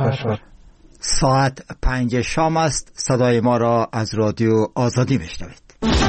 تشکر. ساعت 5 شام است. صدای ما را از رادیو آزادی میشنوید.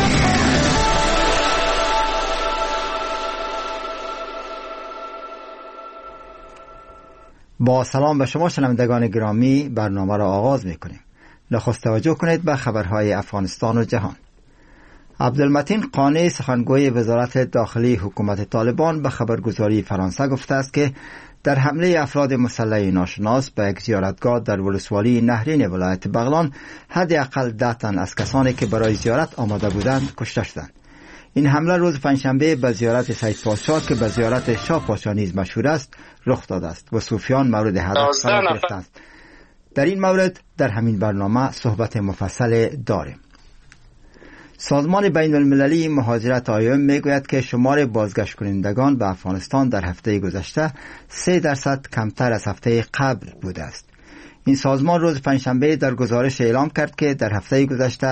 با سلام به شما شنوندگان گرامی، برنامه را آغاز میکنیم. نخست توجه کنید به خبرهای افغانستان و جهان. عبدالمتین قانی، سخنگوی وزارت داخلی حکومت طالبان، به خبرگزاری فرانسه گفته است که در حمله افراد مسلح ناشناس به یک زیارتگاه در ولسوالی نهرین ولایت بغلان حداقل 10 تن از کسانی که برای زیارت آماده بودند کشته شدند. این حمله روز پنجشنبه به زیارت سید پاشا که به زیارت شاه پاشا نیز مشهور است رخ داده است و صوفیان مورد هدف قرار گرفتند. در این مورد در همین برنامه صحبت مفصل داریم. سازمان بین المللی مهاجرت آیوم میگوید که شمار بازگشت کنندگان به افغانستان در هفته گذشته 3% کمتر از هفته قبل بوده است. این سازمان روز پنجشنبه در گزارش اعلام کرد که در هفته گذشته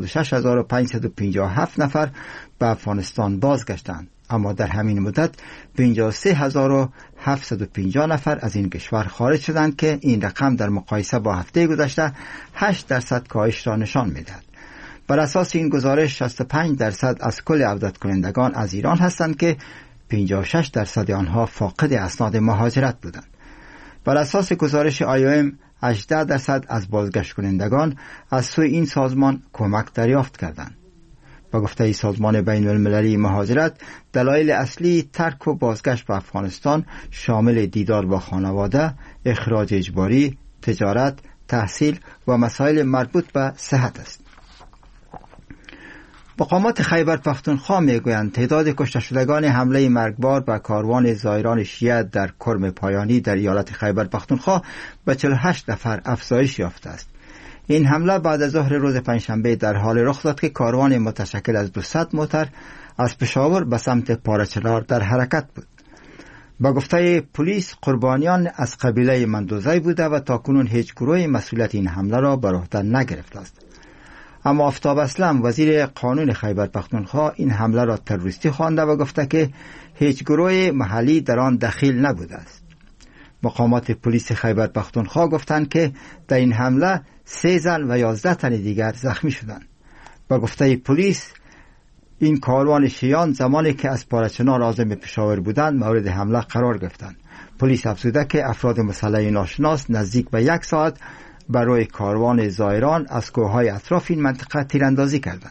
76557 نفر به افغانستان بازگشتند، اما در همین مدت 53750 نفر از این کشور خارج شدند که این رقم در مقایسه با هفته گذشته 8% کاهش را نشان می‌دهد. بر اساس این گزارش 65% از کل عودت کنندگان از ایران هستند که 56% آنها فاقد اسناد مهاجرت بودند. بر اساس گزارش IOM 18% از بازگشت کنندگان از سوی این سازمان کمک دریافت کردند. با گفته سازمان بین المللی مهاجرت، دلایل اصلی ترک و بازگشت به افغانستان شامل دیدار با خانواده، اخراج اجباری، تجارت، تحصیل و مسائل مربوط به صحت است. مقامات خیبر پختونخوا میگویند تعداد کشته شدگان حمله مرگبار به کاروان زائران شیعه در کرم پایانی در ایالت خیبر پختونخوا به 48 نفر افزایش یافته است. این حمله بعد از ظهر روز پنجشنبه در حال رخ داد که کاروان متشکل از 200 موتر از پشاور به سمت پارچلار در حرکت بود. با گفته پلیس، قربانیان از قبیله مندوزی بوده و تاکنون هیچ گروهی مسئولیت این حمله را بر عهده نگرفته است. اما آفتاب اسلم، وزیر قانون خیبر پختونخوا، این حمله را تروریستی خوانده و گفته که هیچ گروه محلی در آن دخیل نبوده است. مقامات پلیس خیبر پختونخوا گفتند که در این حمله 3 زن و 11 تن دیگر زخمی شدند. با گفته پلیس، این کاروان شیعیان زمانی که از پارچنار عازم پشاور بودند مورد حمله قرار گرفتند. پلیس افزوده که افراد مسلح ناشناس نزدیک به 1 ساعت برای کاروان زائران از کوههای اطراف این منطقه تیراندازی کردند.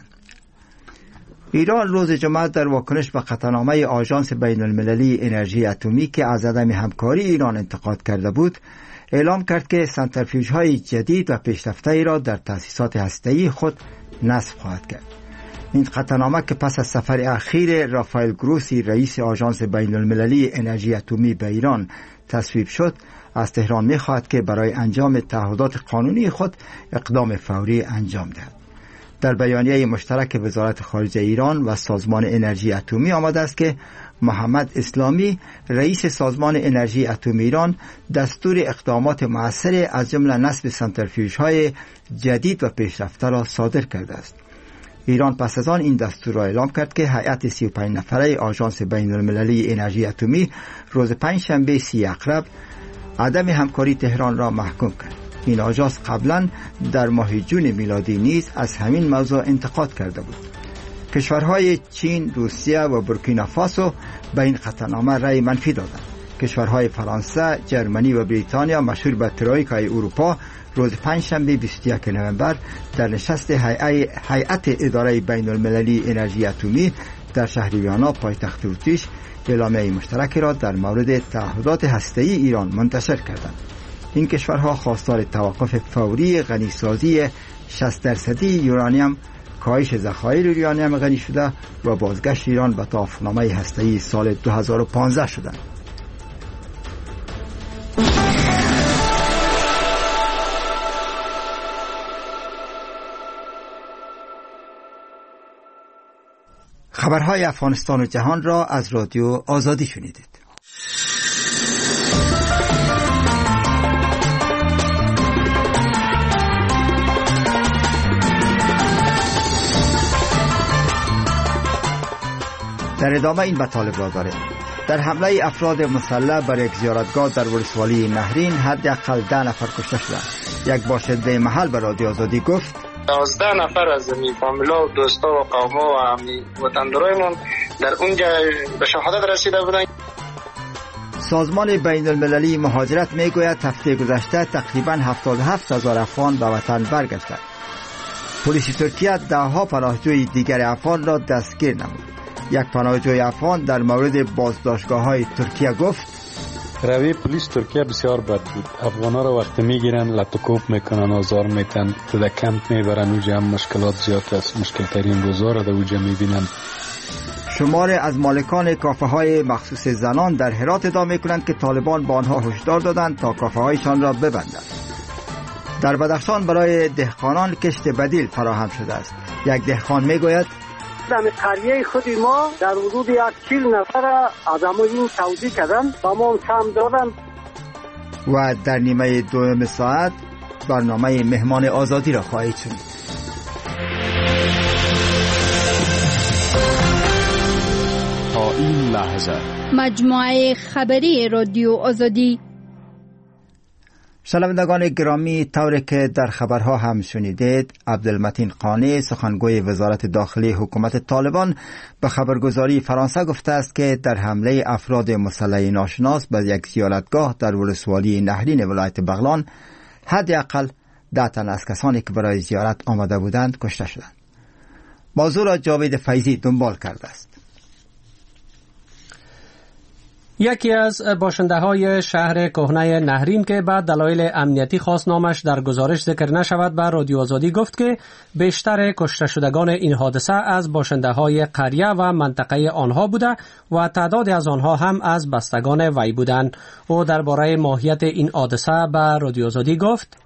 ایران روز جمعه در واکنش به قطعنامه آژانس بین المللی انرژی اتمی که از عدم همکاری ایران انتقاد کرده بود، اعلام کرد که سنتریفیوژهای جدید و پیشرفته ای را در تأسیسات هسته‌ای خود نصب خواهد کرد. این قطعنامه که پس از سفر اخیر رافائل گروسی رئیس آژانس بین المللی انرژی اتمی به ایران تصویب شد، از تهران می‌خواهد که برای انجام تعهدات قانونی خود اقدام فوری انجام دهد. در بیانیه مشترک وزارت خارجه ایران و سازمان انرژی اتمی آمده است که محمد اسلامی رئیس سازمان انرژی اتمی ایران دستور اقدامات مؤثر از جمله نصب سنتریفیوژهای جدید و پیشرفته را صادر کرده است. ایران پس از آن این دستور را اعلام کرد که هیئت 35 نفره آژانس بین المللی انرژی اتمی روز پنجشنبه 30 اکتبر عدم همکاری تهران را محکوم کرد. این آژانس قبلا در ماه جون میلادی نیز از همین موضوع انتقاد کرده بود. کشورهای چین، روسیه و بورکینافاسو به این قطعنامه رأی منفی دادند. کشورهای فرانسه، جرمنی و بریتانیا مشهور به ترویکای اروپا روز پنجشنبه 21 نوامبر در نشست هیئت اداره بین المللی انرژی اتمی در شهر ویانا پایتخت اتریش اعلامیه مشترک را در مورد تعهدات هسته‌ای ایران منتشر کردند. این کشورها خواستار توقف فوری غنیسازی 60% یورانیم، کاهش ذخایر یورانیم غنی شده و بازگشت ایران به توافقنامه هسته‌ای سال 2015 شدند. خبرهای افغانستان و جهان را از رادیو آزادی شنیدید. در ادامه این مطالب را داریم. در حمله افراد مسلح بر یک زیارتگاه در ولسوالی نهرین حداقل 10 نفر کشته شدند. یک باشنده محل به رادیو آزادی گفت 12 نفر از فامیلا و دوستا و قوما و وطندارایمون در اونجا به شهادت رسیده بودند. سازمان بین المللی مهاجرت میگوید هفته گذشته تقریبا 77,000 افغان به وطن برگشتند. پلیس ترکیه دهها پناهجوی دیگر افغان را دستگیر نمود. یک پناهجوی افغان در مورد بازداشتگاه‌های ترکیه گفت روی پلیس ترکیه بسیار بد بود. افغانا را وقتی میگیرن لطوکوب میکنن، آزار میتن، در کمپ میبرن، اوجه هم مشکلات زیاد است. مشکل ترین روزا را در اوجه میبینن. شماری از مالکان کافه های مخصوص زنان در هرات ادعا میکنند که طالبان به آنها هشدار دادند تا کافه هایشان را ببندند. در بدخشان برای دهقانان کشت بدیل فراهم شده است. یک دهقان میگوید در قریه خود ما در حدود 40 نفر آدم‌ها توزیع کردن و ما سهم دادن. و در نیمه دوم ساعت برنامه مهمان آزادی را خواهید شنید. تا این لحظه مجموعه خبری رادیو آزادی. شنوندگان گرامی، طوری که در خبرها هم شنیدید، عبدالمتین قانی سخنگوی وزارت داخلی حکومت طالبان به خبرگزاری فرانسه گفته است که در حمله افراد مسلح ناشناس به یک زیارتگاه در ولسوالی نهرین ولایت بغلان حداقل 10 تن از کسانی که برای زیارت آمده بودند کشته شدند. موضوع را جاوید فیضی دنبال کرده است. یکی از باشنده‌های شهر کهنه نهرین که بعد دلایل امنیتی خواست نامش در گزارش ذکر نشود به رادیو آزادی گفت که بیشتر کشته شدگان این حادثه از باشنده‌های قریه و منطقه آنها بوده و تعدادی از آنها هم از بستگان وی بودند. او درباره ماهیت این حادثه به رادیو آزادی گفت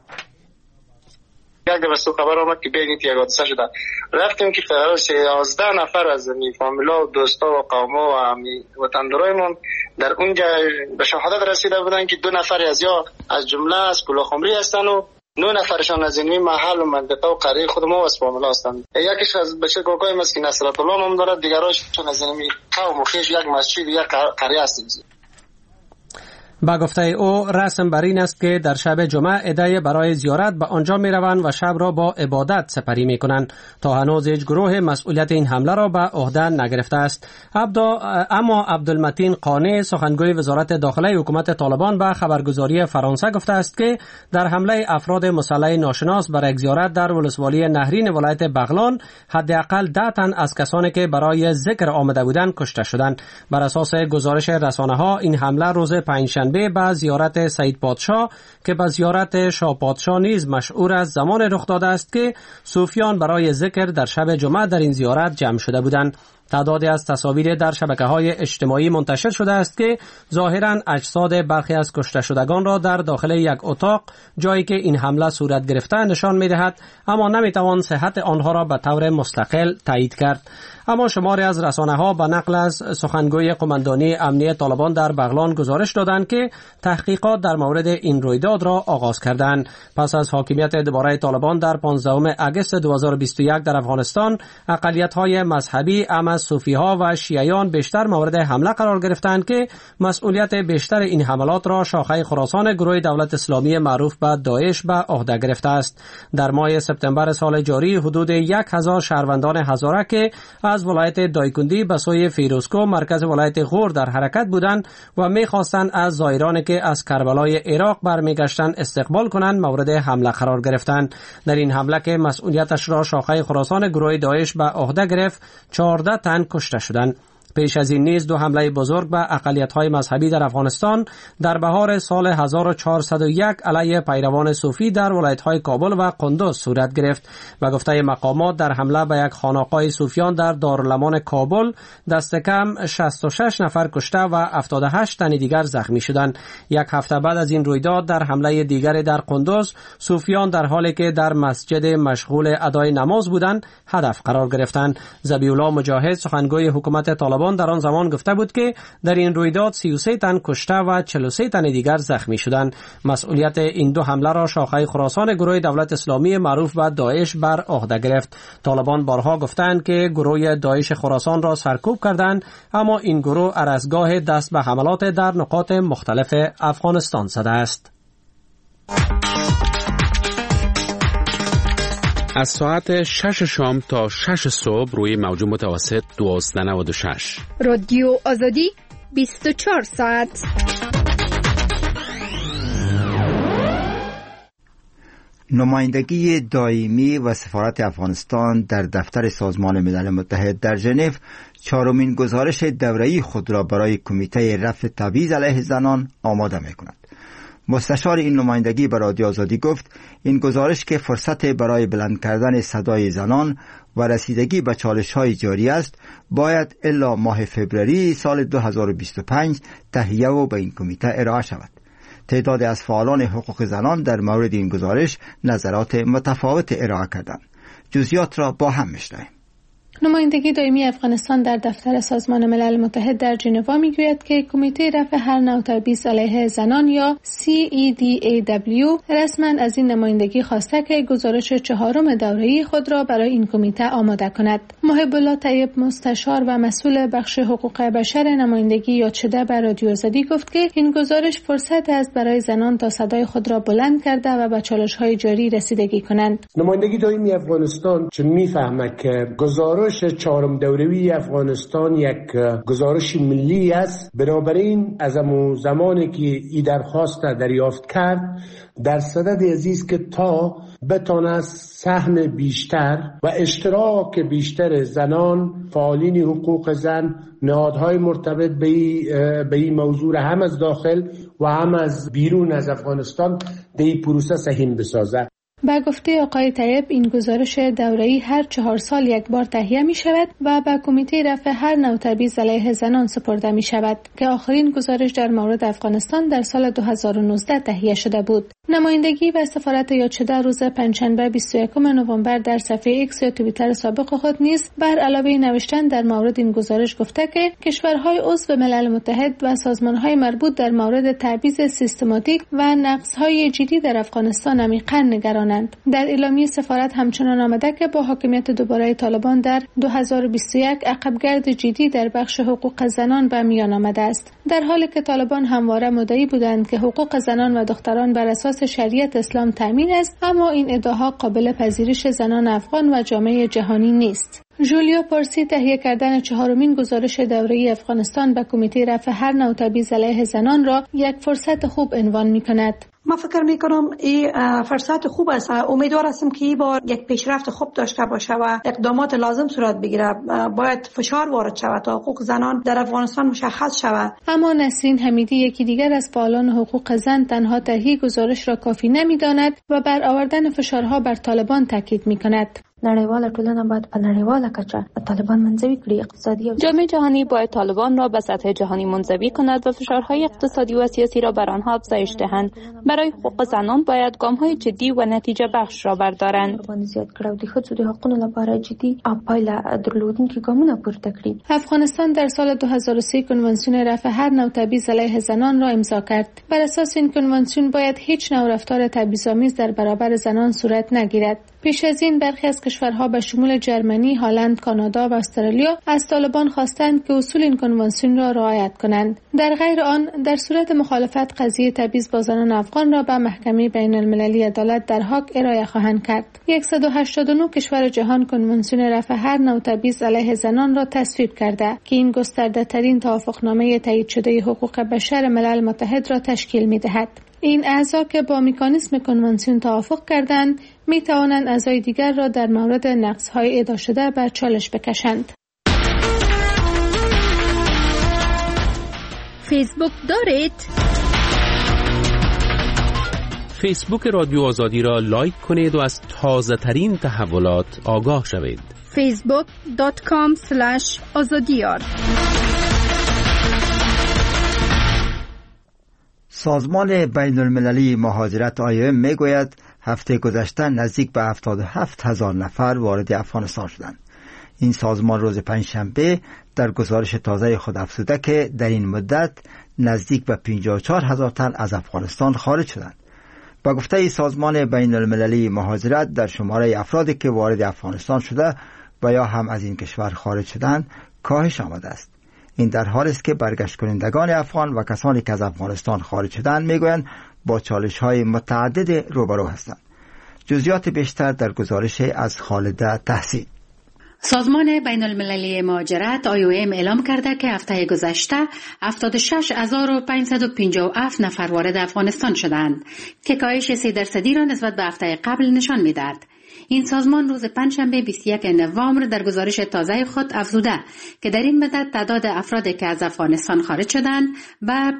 یک دو خبر آمد که بگید یک حادثه شده. رفتیم که 11 نفر از فامیلا و دوستا و قوما و وطندارایمون در اونجا به شهادت رسیده بودن که 2 نفر از جمله از کلاخمری هستن و 9 نفرشان از این محل و منطقه و قریه خود ما از فامیلا هستند. یکیش از بچه گاگای است که نصرت الله نام دارد، دیگراشون از این قوم و خویش یک مسجد و یک قریه هستند. با گفته او رسم بر این است که در شب جمعه عده برای زیارت به آنجا می روند و شب را با عبادت سپری می کنند. تا هنوز هیچ گروه مسئولیت این حمله را به عهده نگرفته است. اما عبدالمتین قانی سخنگوی وزارت داخلی حکومت طالبان به خبرگزاری فرانسه گفته است که در حمله افراد مسلح ناشناس بر یک زیارت در ولسوالی نهرین ولایت بغلان حداقل 10 تن از کسانی که برای ذکر آمده بودند کشته شدند. بر اساس گزارش رسانه‌ها این حمله روز پنجشنبه به زیارت سید پادشاه که به زیارت شاه پادشاه نیز مشهور از زمان رخ داده است که صوفیان برای ذکر در شب جمعه در این زیارت جمع شده بودند. تعدادی از تصاویر در شبکه‌های اجتماعی منتشر شده است که ظاهراً اجساد برخی از کشته شدگان را در داخل یک اتاق جایی که این حمله صورت گرفته نشان می‌دهد، اما نمی‌توان صحت آنها را به طور مستقل تایید کرد. اما شماری از رسانه‌ها به نقل از سخنگوی قماندانی امنیت طالبان در بغلان گزارش دادند که تحقیقات در مورد این رویداد را آغاز کردند. پس از حاکمیت دوباره طالبان در 15 آگوست 2021 در افغانستان، اقلیت‌های مذهبی از صوفی‌ها و شیعیان بیشتر مورد حمله قرار گرفتند که مسئولیت بیشتر این حملات را شاخه خراسان گروه دولت اسلامی معروف به داعش به عهده گرفته است. در ماه سپتامبر سال جاری حدود 1000 شهروندان هزاره که از ولایت دایکندی به سوی فیروزکوه مرکز ولایت غور در حرکت بودند و می‌خواستند از زائرانی که از کربلای عراق برمیگشتند استقبال کنند مورد حمله قرار گرفتند. در این حمله که مسئولیتش را شاخه خراسان گروه داعش به عهده گرفت 14 تن کشته شدند. پیش از این نیز 2 حمله بزرگ به اقلیت‌های مذهبی در افغانستان در بهار سال 1401 علیه پیروان صوفی در ولایت‌های کابل و قندوز صورت گرفت و گفته مقامات در حمله به یک خانقاه صوفیان در دارالامان کابل دست کم 66 نفر کشته و 78 تن دیگر زخمی شدند. یک هفته بعد از این رویداد در حمله دیگر در قندوز صوفیان در حالی که در مسجد مشغول ادای نماز بودند هدف قرار گرفتند. ذبیح الله مجاهد سخنگوی حکومت طالبان طالبان در آن زمان گفته بود که در این رویداد 33 تن کشته و 43 تن دیگر زخمی شدند. مسئولیت این دو حمله را شاخه خراسان گروه دولت اسلامی معروف به داعش بر عهده گرفت. طالبان بارها گفتند که گروه داعش خراسان را سرکوب کردند، اما این گروه ارزگاه دست به حملات در نقاط مختلف افغانستان زده است. از ساعت 6 شام تا 6 صبح روی موج متوسط 1296 رادیو آزادی 24 ساعت. نمایندگی دائمی و سفارت افغانستان در دفتر سازمان ملل متحد در ژنو چهارمین گزارش دوره‌ای خود را برای کمیته رفع تبعیض علیه زنان آماده می‌کند. مستشار این نمایندگی به رادیو آزادی گفت این گزارش که فرصت برای بلند کردن صدای زنان و رسیدگی به چالش‌های جاری است باید الا ماه فوریه سال 2025 تهیه و به این کمیته ارائه شود. تعداد از فعالان حقوق زنان در مورد این گزارش نظرات متفاوت ارائه کردند. جزئیات را با هم میشنویم. نمایندگی دائمی افغانستان در دفتر سازمان ملل متحد در ژنو میگوید که کمیته رفع هر نوع تبعیض علیه زنان یا CEDAW رسما از این نمایندگی خواسته که گزارش چهارم دوره‌ای خود را برای این کمیته آماده کند. محب الله طیب مستشار و مسئول بخش حقوق بشر نمایندگی یاد شده به رادیو آزادی گفت که این گزارش فرصت است برای زنان تا صدای خود را بلند کرده و به چالش‌های جاری رسیدگی کنند. نمایندگی دائمی افغانستان چون میفهمد که گزارش چهارم دوره‌ای افغانستان یک گزارش ملی است، بنابراین از زمانی که این درخواست دریافت کرد در صدد عزیز که تا بتواند سهم بیشتر و اشتراک بیشتر زنان، فعالین حقوق زن، نهادهای مرتبط به این موضوع هم از داخل و هم از بیرون از افغانستان در این پروسه سهیم بسازد. با گفته آقای طیب این گزارش دوره‌ای هر 4 سال یک بار تهیه می شود و به کمیته رفع هر نوع تبعیض علیه زنان سپرده می شود که آخرین گزارش در مورد افغانستان در سال 2019 تهیه شده بود. نمایندگی و سفارت یاد شده روز پنجشنبه 21 نوامبر در صفحه ایکس یا توییتر سابق خود نیز بر علاوه نوشتن در مورد این گزارش گفته که کشورهای عضو ملل متحد و سازمانهای مربوط در مورد تبعیض سیستماتیک و نقض‌های جدی در افغانستان عمیقاً نگرانند. در اعلامیه سفارت همچنان آمده که با حاکمیت دوباره طالبان در 2021 عقبگرد جدی در بخش حقوق زنان به میان آمده است، در حالی که طالبان همواره مدعی بودند که حقوق زنان و دختران بر اساس شریعت اسلام تامین است، اما این ادعاها قابل پذیرش زنان افغان و جامعه جهانی نیست. جولیا پارسی تهیه کردن چهارمین گزارش دوره‌ای افغانستان به کمیته رفع هر نوع تبعیض علیه زنان را یک فرصت خوب عنوان می‌کند. ما فکر میکنم این فرصت خوب است. امیدوار هستم که این بار یک پیشرفت خوب داشته باشه و اقدامات لازم صورت بگیره. باید فشار وارد شود تا حقوق زنان در افغانستان مشخص شود. اما نسرین حمیدی یکی دیگر از فعالان حقوق زن تنها تهیه گزارش را کافی نمیداند و بر آوردن فشارها بر طالبان تاکید میکند. نړیواله ټولنه باید په نړیواله کچه طالبان منزوی کړي. اقتصادی جامعه جهانی باید طالبان را به سطح جهانی منزوی کند و فشارهای اقتصادی و سیاسی را بر آنها افزایش دهند. برای حقوق زنان باید گام‌های جدی و نتیجه بخش را بردارند. زیاد کړو د ښځو د حقوقو لپاره جدي او پایله درلودونکي ګامونه پورته کړي. افغانستان در سال 2003 کنوانسیون رفع هر نوع تبعیض علیه زنان را امضا کرد. بر اساس این کنوانسیون باید هیچ نوع رفتار تبعیض‌آمیز در برابر زنان صورت نگیرد. پیش از این برخی از کشورها به شمول جرمنی، هلند، کانادا و استرالیا از طالبان خواستند که اصول این کنوانسیون را رعایت کنند. در غیر آن، در صورت مخالفت قضیه تبعیض با زنان افغان را به محکمه بین المللی عدالت در هاگ ارائه خواهند کرد. 189 کشور جهان کنوانسیون رفع هر نوع تبعیض علیه زنان را تصویب کرده که این گسترده ترین توافقنامه تایید شده حقوق بشر ملل متحد را تشکیل می دهد. این اعضا که با مکانیزم کنوانسیون توافق کردند می توانند اعضای دیگر را در مورد نقض‌های ادعا شده به چالش بکشند. فیسبوک دارید؟ فیسبوک رادیو آزادی را لایک کنید و از تازه ترین تحولات آگاه شوید. facebook.com/azadiyar. سازمان بین المللی مهاجرت IOM میگوید هفته گذشته نزدیک به 77,000 نفر وارد افغانستان شدند. این سازمان روز پنجشنبه در گزارش تازه خود افزوده که در این مدت نزدیک به 54,000 تن از افغانستان خارج شدند. با گفته سازمان بین المللی مهاجرت، در شماره افرادی که وارد افغانستان شده و یا هم از این کشور خارج شدند کاهش آمده است. این در حالی است که برگشت کنندگان افغان و کسانی که از افغانستان خارج شدند میگویند با چالش‌های متعدد روبرو هستند. جزئیات بیشتر در گزارش از خالده تحسین. سازمان بین المللی مهاجرت IOM اعلام کرده که هفته گذشته 76,557 نفر وارد افغانستان شدند که کاهش 3% را نسبت به هفته قبل نشان می‌دهد. این سازمان روز پنجشنبه 21 نوامبر در گزارش تازه خود افزوده که در این مدت تعداد افرادی که از افغانستان خارج شدند به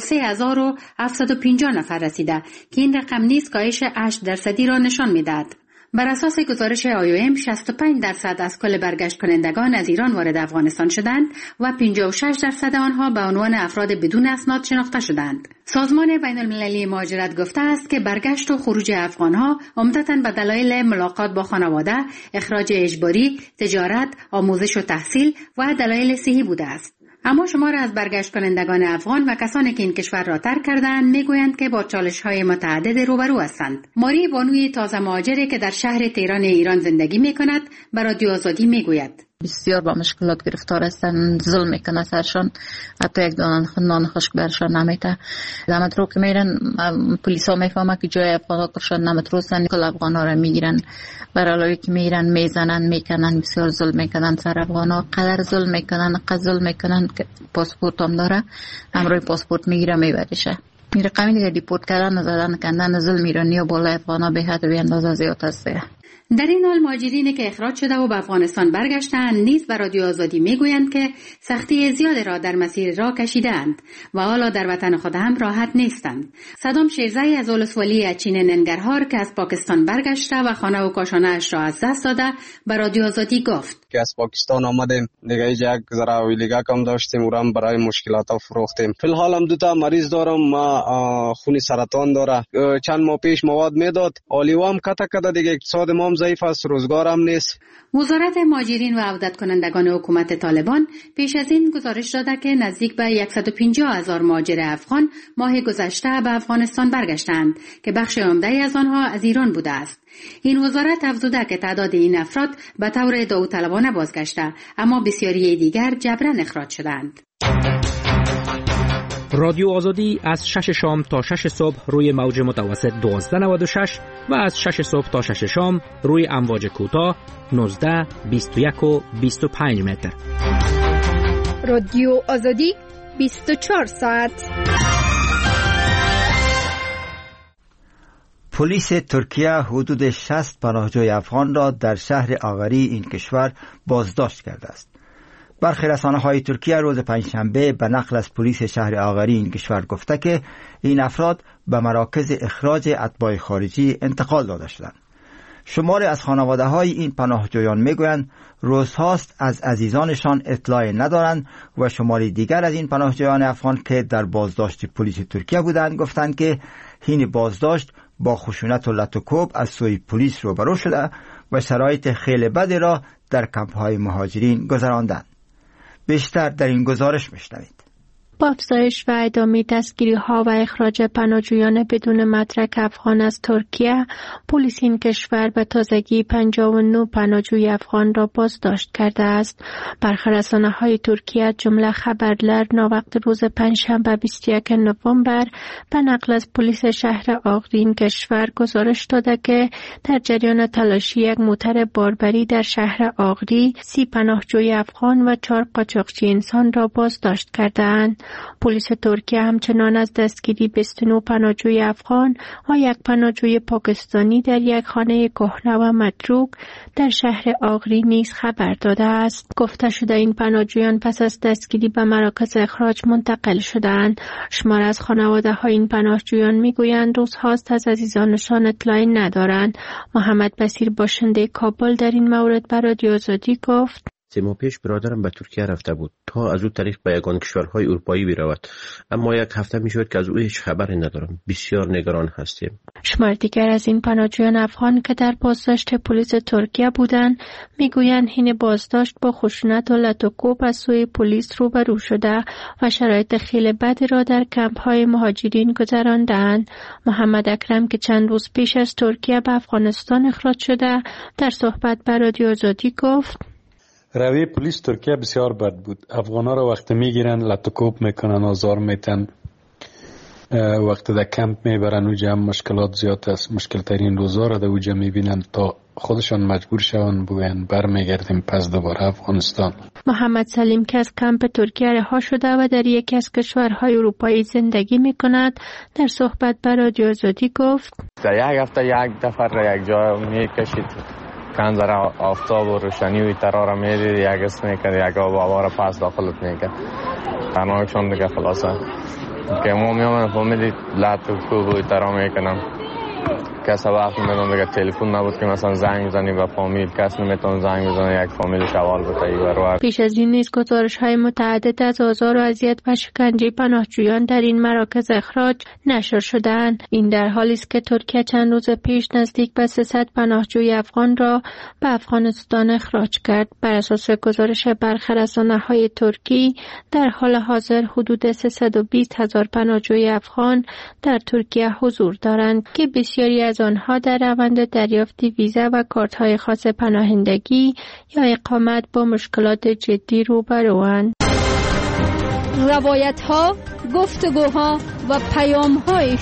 53,750 نفر رسیده که این رقم نیز کاهش 8% را نشان می‌دهد. بر اساس گزارش IOM 65% از کل برگشت کنندگان از ایران وارد افغانستان شدند و 56% آنها به عنوان افراد بدون اسناد شناخته شدند. سازمان بین المللی مهاجرت گفته است که برگشت و خروج افغانها عمدتاً به دلایل ملاقات با خانواده، اخراج اجباری، تجارت، آموزش و تحصیل و دلایل صحی بوده است. اما شمار از برگشت کنندگان افغان و کسانی که این کشور را ترک کردند میگویند که با چالش‌های متعدد روبرو هستند. ماری بانوی تازه مهاجری که در شهر تهران ایران زندگی میکند به رادیو آزادی میگوید بسیار با مشکلات گرفتار هستن، ظلم میکنه سرشان، حتی یک دانه نان خشک برشان نمیده. در مترو که میرن پلیس ها میفهمه که جای افغان ها کرشان نمترو هستن، کل افغان ها را میگیرن، برای که میرن میزنن میکنن، بسیار ظلم میکنن سر افغان ها، قدر ظلم میکنن که پاسپورت هم داره، همراه پاسپورت میگیره میبرشه. این رقمی دیگه دیپورت کردن نزدن کندن ظلم ایرانی و بالا افغان ها به حد و اندازه زیاد هست. در این حال مهاجرینی که اخراج شده و به افغانستان برگشتند نیز به رادیو آزادی میگویند که سختی زیادی را در مسیر راه کشیدند و حالا در وطن خود هم راحت نیستند. صدام شیرزی از ولسوالی اچین ننگرهار که از پاکستان برگشته و خانه و کاشانه اش را از دست داده به رادیو آزادی گفت که از پاکستان آمدیم، دیگه یک ذره ویلیگا کم داشتیم، اونم برای مشکلات ها فروختیم. فی الحال هم 2 مریض دارم، ما خون سرطان داره، چند ماه پیش مواد میداد، آلیوام کتا دیگه اقتصاد ما ضعیف است، روزگار هم نیست. وزارت مهاجرین و عودت کنندگان حکومت طالبان پیش از این گزارش داده که نزدیک به 150,000 مهاجر افغان ماه گذشته به افغانستان برگشتند که بخش عمده از آنها از ایران بوده است. این وزارت افزوده که تعداد این افراد به طور داوطلبانه بازگشته، اما بسیاری دیگر جبران اخراج شدند. رادیو آزادی از 6 شام تا 6 صبح روی موج متوسط 1296 و از 6 صبح تا 6 شام روی امواج کوتاه 19، 21 و 25 متر. رادیو آزادی 24 ساعت. پلیس ترکیه حدود 60 پناهجوی افغان را در شهر آغری این کشور بازداشت کرده است. برخی رسانه‌های ترکیه روز پنجشنبه به نقل از پلیس شهر آغری این کشور گفته که این افراد به مراکز اخراج اتباع خارجی انتقال داده شدند. شماری از خانواده‌های این پناهجویان میگویند روزهاست از عزیزانشان اطلاع ندارند و شماری دیگر از این پناهجویان افغان که در بازداشت پلیس ترکیه بودند گفتند که حین بازداشت با خشونت و لط و کوب از سوی پلیس روبرو شده و شرایط خیلی بدی را در کمپ‌های مهاجرین گذراندند. بیشتر در این گزارش میشنوید. با افزایش و ادامه دستگیری‌ها و اخراج پناهجویان بدون مدرک افغان از ترکیه، پلیس این کشور به تازگی 59 پناهجوی افغان را بازداشت کرده است. برخی رسانه‌های ترکیه جمله خبرلر ناوقت روز پنجشنبه 21 نوامبر به نقل از پلیس شهر آغری این کشور گزارش داده که در جریان تلاشی یک موتر باربری در شهر آغری 30 پناهجوی افغان و 4 قاچاقچی انسان را بازداشت کردند. پلیس ترکیه همچنان از دستگیری 29 پناهجوی افغان و 1 پناهجوی پاکستانی در یک خانه کهنه و متروک در شهر آغری نیز خبر داده است. گفته شده این پناهجویان پس از دستگیری به مراکز اخراج منتقل شدند. شمار از خانواده‌های این پناهجویان میگویند روزهاست از عزیزانشان اطلاعی ندارند. محمد بصیر باشنده کابل در این مورد به رادیو آزادی گفت: 3 ماه پیش برادرم به ترکیه رفته بود تا از او طریق به یگان کشورهای اروپایی برود، اما 1 هفته میشد که از او هیچ خبری ندارم. بسیار نگران هستیم. شمار دیگر از این پناهجویان افغان که در بازداشت پلیس ترکیه بودند میگویند حین بازداشت با خشونت و لطوکوب از سوی پلیس روبرو شده و شرایط خیلی بدی را در کمپ‌های مهاجرین گذراندند. محمد اکرم که چند روز پیش از ترکیه به افغانستان اخراج شده در صحبت با رادیو آزادی گفت: روی پلیس ترکیه بسیار بد بود. افغانا را وقتی میگیرن لطوکوب میکنن، آزار میتن، وقتی در کمپ میبرن اوجا هم مشکلات زیاد است. مشکل ترین روزا را در اوجا میبینن تا خودشان مجبور شون بگوین برمیگردیم پس دوباره افغانستان. محمد سلیم که از کمپ ترکیه رها شده و در یکی از کشورهای اروپایی زندگی میکند در صحبت با رادیو آزادی گفت: در 1 هفته 1 دفعه را یک جا میکشید، کنزر آفتاب و روشنی و ترا را میدید، یک اسم میکرد، یک آب هوا را پس داخلت میکرد. تنهایشان دیگه خلاصه که ما میامن فهمیدید لط و کوب و ترا میکنم. کس وقت میدون دیگه تلفن نبود که مثلا زنگ بزنی به فامیل، کس نمیتون زنگ بزنه یک فامیل شوال بتایی برور. پیش از این نیز گزارش‌های متعدد از آزار و اذیت و شکنجه پناهجویان در این مراکز اخراج نشر شدند. این در حالی است که ترکیه چند روز پیش نزدیک به 300 پناهجوی افغان را به افغانستان اخراج کرد. بر اساس گزارش برخی رسانه‌های ترکی در حال حاضر حدود 320,000 پناهجوی افغان در ترکیه حضور دارند که بسیاری از آنها در روند دریافت ویزا و کارت‌های خاص پناهندگی یا اقامت با مشکلات جدی روبروند. روایت‌ها، گفتگوها و پیام‌های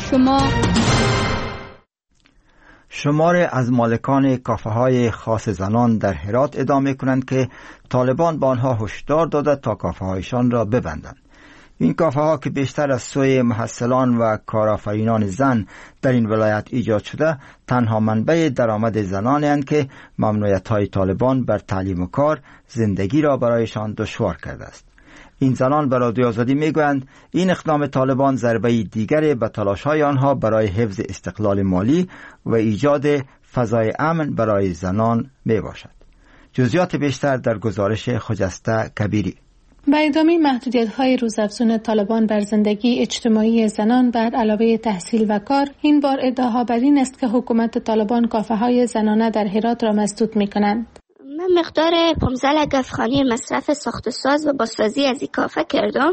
شماری از مالکان کافه‌های خاص زنان در هرات ادعا می‌کنند که طالبان به آنها هشدار داده تا کافه‌هایشان را ببندند. این کافه ها که بیشتر از سوی محصلان و کارآفرینان زن در این ولایت ایجاد شده، تنها منبع درآمد زنانی اند که ممنوعیت های طالبان بر تعلیم و کار زندگی را برایشان دشوار کرده است. این زنان به رادیو آزادی میگویند این اقدام طالبان ضربه دیگری به تلاش های آنها برای حفظ استقلال مالی و ایجاد فضای امن برای زنان می باشد. جزئیات بیشتر در گزارش خجسته کبیری. به ادامه محدودیت‌های روزافزون طالبان بر زندگی اجتماعی زنان بر علاوه تحصیل و کار، این بار ادعاها بر این است که حکومت طالبان کافه‌های زنانه در هرات را مسدود می‌کنند. من مقدار 15 لک افغانی مصرف ساخت و ساز و بازسازی از این کافه کردم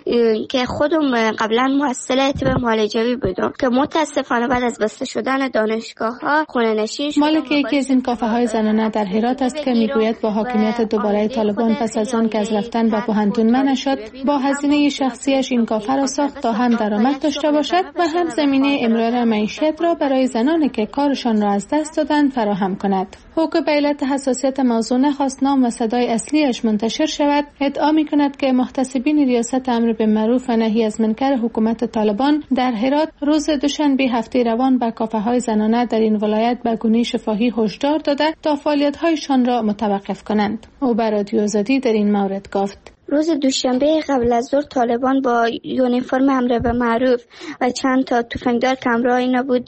که خودم قبلا محصل طب معالجوی بودم که متاسفانه بعد از بسته شدن دانشگاه‌ها خونه نشین شدم. مالک یکی از این کافه‌های زنانه در هرات است که میگوید با حاکمیت دوباره طالبان پس از آن که از رفتن به پوهنتون منع شد، با هزینه شخصیش این کافه را ساخت تا هم درآمد داشته باشد و هم زمینه امرار معیشت را برای زنانی که کارشان را از دست دادند فراهم کند. حقوق به علت حساسیت موضوع نخواست نام و صدای اصلیش منتشر شود. ادعا می کند که محتسبین ریاست امر بالمعروف و نهی از منکر حکومت طالبان در هرات روز دوشنبه هفته روان به کافه‌های زنانه در این ولایت به گونه شفاهی هشدار داده تا فعالیت‌هایشان را متوقف کنند. او به رادیو آزادی در این مورد گفت: روز دوشنبه قبل از ظهر طالبان با یونیفرم امر به معروف و چند تا تفنگدار که همراه نبود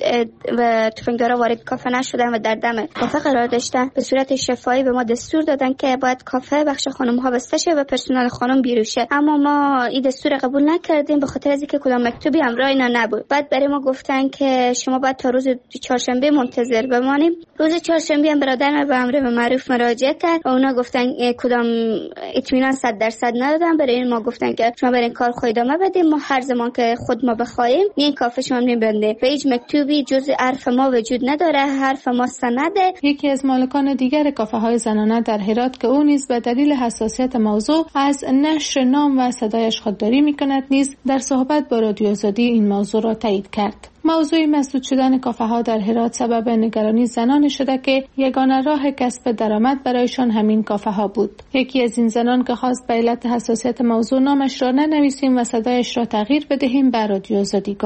و تفنگدارا وارد کافه نشدن و در دم کافه قرار داشتن، به صورت شفاهی به ما دستور دادن که باید کافه بخش خانم‌ها بسته شه و پرسنل خانم بیرون شه، اما ما این دستور قبول نکردیم به خاطر اینکه کدام مکتوبی همراه اینا نبود. بعد برای ما گفتن که شما باید تا روز چهارشنبه منتظر بمانیم. روز چهارشنبه هم برادرم به امر به معروف مراجعه کرد و اونا گفتن کدام اطمینان 100% ندادن. برای این ما گفتن که شما برای این کار خود ادامه بدیم، ما هر زمان که خود ما بخوایم این کافه شما میبنده و هیچ مکتوبی جز حرف ما وجود نداره، حرف ما سنده. یکی از مالکان دیگر کافه های زنانه در هرات که او نیز به دلیل حساسیت موضوع از نشر نام و صدایش خودداری میکند نیز در صحبت با رادیو آزادی این موضوع را تایید کرد. موضوع مسدود شدن کافه ها در هرات سبب نگرانی زنان شده که یگانه راه کسب درآمد برایشان همین کافه ها بود. یکی از این زنان که خواست به علت حساسیت موضوع نامش را ننویسیم و صدایش را تغییر بدهیم به رادیو آزادی گفت: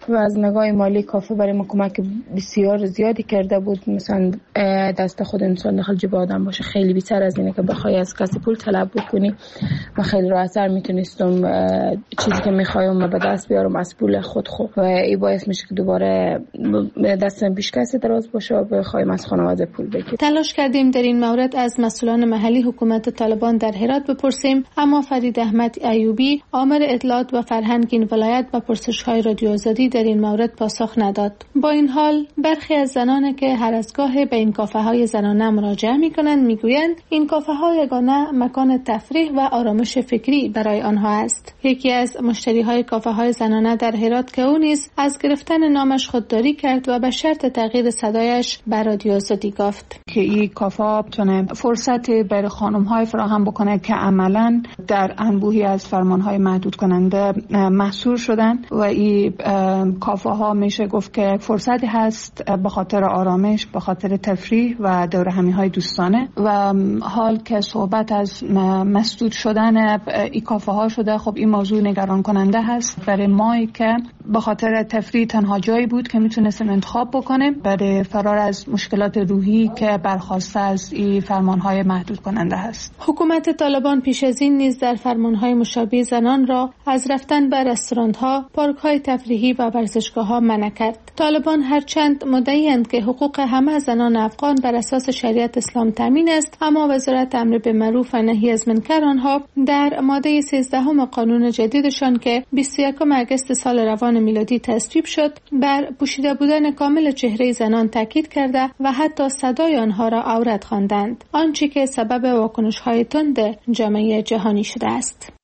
و از نگاه مالی کافه برای ما کمک بسیار زیادی کرده بود. مثلا دست خود انسان داخل جیب آدم باشه خیلی بیشتر از اینه که بخوای از کسی پول طلب بکنی. و خیلی راحت‌تر میتونستم چیزی که میخوایم به دست بیارم از پول خود و این باعث میشه که دوباره دستم پیش کسی دراز باشه و بخوایم از خانواده پول بگیریم. تلاش کردیم در این مورد از مسئولان محلی حکومت طالبان در هرات بپرسیم، اما فرید احمد ایوبی عامل اطلاعات و فرهنگ این ولایت به پرسش‌های رادیو آزادی در این مورد پاسخ نداد. با این حال برخی از زنان که هر از گاه به این کافه‌های زنانه مراجعه می‌کنند میگویند این کافه‌ها یگانه مکان تفریح و آرامش فکری برای آنها است. یکی از مشتری‌های کافه‌های زنانه در هرات که او نیز از گرفتن نامش خودداری کرد و به شرط تغییر صدایش به رادیو آزادی گفت که این کافه بتونه فرصت برای خانم‌های فراهم بکنه که عملاً در انبوهی از فرمان‌های محدود کننده محصور شدن و این کافه ها میشه گفت که فرصتی هست به خاطر آرامش، به خاطر تفریح و دور همی های دوستانه. و حال که صحبت از مسدود شدن این کافه ها شده، خب این موضوع نگران کننده هست برای ما که به خاطر تفریح تنها جایی بود که میتونستیم انتخاب بکنیم برای فرار از مشکلات روحی که برخواسته از این فرمانهای محدود کننده هست. حکومت طالبان پیش از این نیز در فرمانهای مشابه زنان را از رفتن به رستوران‌ها، پارک‌های تفریحی و ورزشگاه‌ها منع کرد. طالبان هرچند مدعی‌اند که حقوق همه زنان افغان بر اساس شریعت اسلام تامین است، اما وزارت امر بالمعروف و نهی از منکر آنها در ماده 13 قانون جدیدشان که 21 اگست سال روان میلادی تصویب شد، بر پوشیده بودن کامل چهره زنان تاکید کرده و حتی صدای آنها را عورت خواندند، آنچه که سبب واکنش‌های تند جامعه جهانی شده است.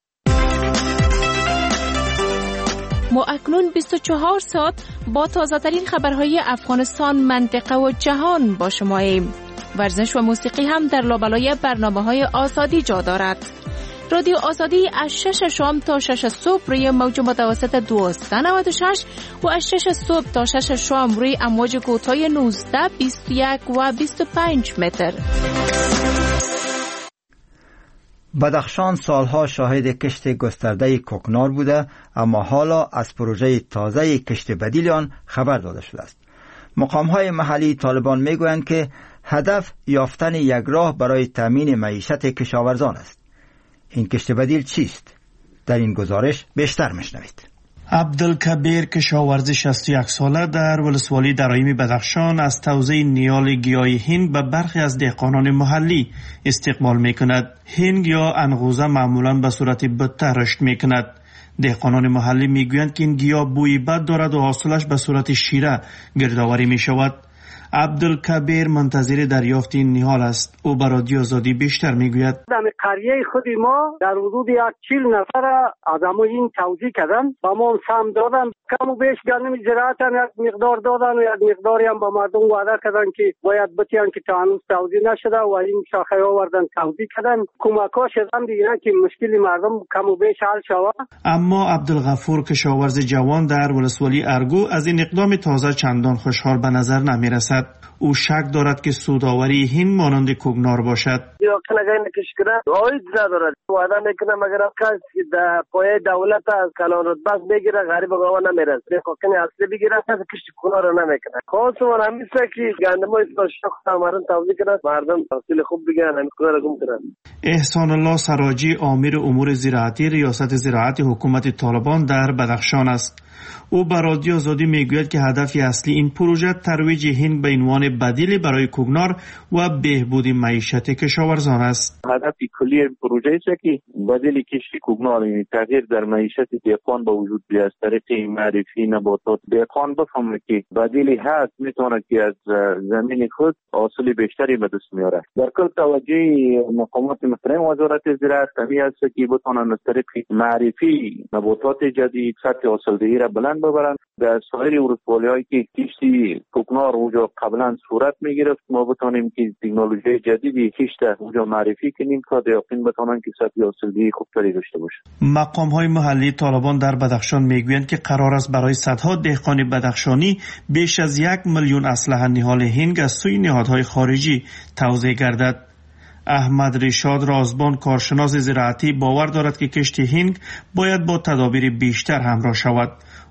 ما اکنون 24 ساعت با تازه‌ترین خبرهای افغانستان، منطقه و جهان با شماییم. ورزش و موسیقی هم در لابلای برنامه‌های آزادی جا دارد. رادیو آزادی از 6 شام تا 6 صبح روی موج متوسط 1296 و از 6 صبح تا 6 شام روی امواج کوتاه 19، 21 و 25 متر. بدخشان سالها شاهد کشت گسترده کوکنار بوده، اما حالا از پروژه تازه کشت بدیل آن خبر داده شده است. مقام‌های محلی طالبان میگویند که هدف یافتن یک راه برای تامین معیشت کشاورزان است. این کشت بدیل چیست؟ در این گزارش بیشتر میشنوید. عبدالکبیر کشاورز 61 ساله در ولسوالی درایم بدخشان از توزیع نیال گیاه هینگ به برخی از دهقانان محلی استقبال میکند. هینگ یا انغوزه معمولا به صورت بته رشد میکند. دهقانان محلی میگویند که این گیاه بوی بد دارد و حاصلش به صورت شیره گردآوری میشود. عبدالکبیر منتظر دریافت این نهال است. او به رادیو آزادی بیشتر میگوید. در قریه خود ما در حدود 40 نفر آدمو این توزیع کردن، با ما سهم دادن، کم و بیش گندم زراعت هم یک مقدار دادن و یک مقداری هم با مردم وعده کردن که باید بتیان که تا هنوز توزیع نشده و این شاخه آوردن توزیع کردن. کمک‌ها شدن دیگه که مشکل مردم کم و بیش حل شود. اما عبدالغفور کشاورز جوان در ولسوالی ارگو از این اقدام تازه چندان خوشحال به نظر نمیرسد. او شک دارد که سوداوری هین مانند کوکنار باشد. یا کلاگای نکش کرد آید ندارد. وعده میکنه مگر کسی در پای دولت از کلان رتبه بگیره غریب گاوا نمیرسه. بخوکنی اصلی بگیره کسی کشت کوکنار رو نمیکنه. خاص من همیشه که گندمای شاخ مردم توزیع کنند، مردم حاصل خوب بگیرن، همین کار رو گم کنند. احسان الله سراجی امیر امور زراعتی ریاست زراعت حکومت طالبان در بدخشان است. او به رادیو آزادی میگوید که هدف اصلی این پروژه ترویج هینگ به عنوان بدیل برای کوکنار و بهبود معیشت کشاورزان است. هدف کلی این پروژه است که بدیل کشت کوکنار، یعنی تغییر در معیشت دهقان به وجود بیاید از طریق معرفی نباتات. دهقان بفهمه که بدیلی هست، میتونه که از زمین خود حاصل بیشتری به دست میاره. در کل توجه مقامات محترم وزارت زراعت همی است که بتونن از طریق معرفی نباتات جدید سطح حاصلدهی را بلند ببرن. در سایر ولسوالی‌هایی که کشتی کوکنار اونجا قبلا صورت میگرفت، ما بتونیم که تکنولوژی جدیدی کشت اونجا معرفی کنیم تا دهقان بتونن که سطح حاصلدهی خوبتری داشته باشه. مقام‌های محلی طالبان در بدخشان میگویند که قرار است برای صدها دهقان بدخشانی بیش از 1 میلیون اسلحه نهال هینگ از سوی نهادهای خارجی توزیع گردد. احمد رشاد رازبان کارشناس زراعتی باور دارد که کشت هینگ باید با تدابیر بیشتر همراه شود.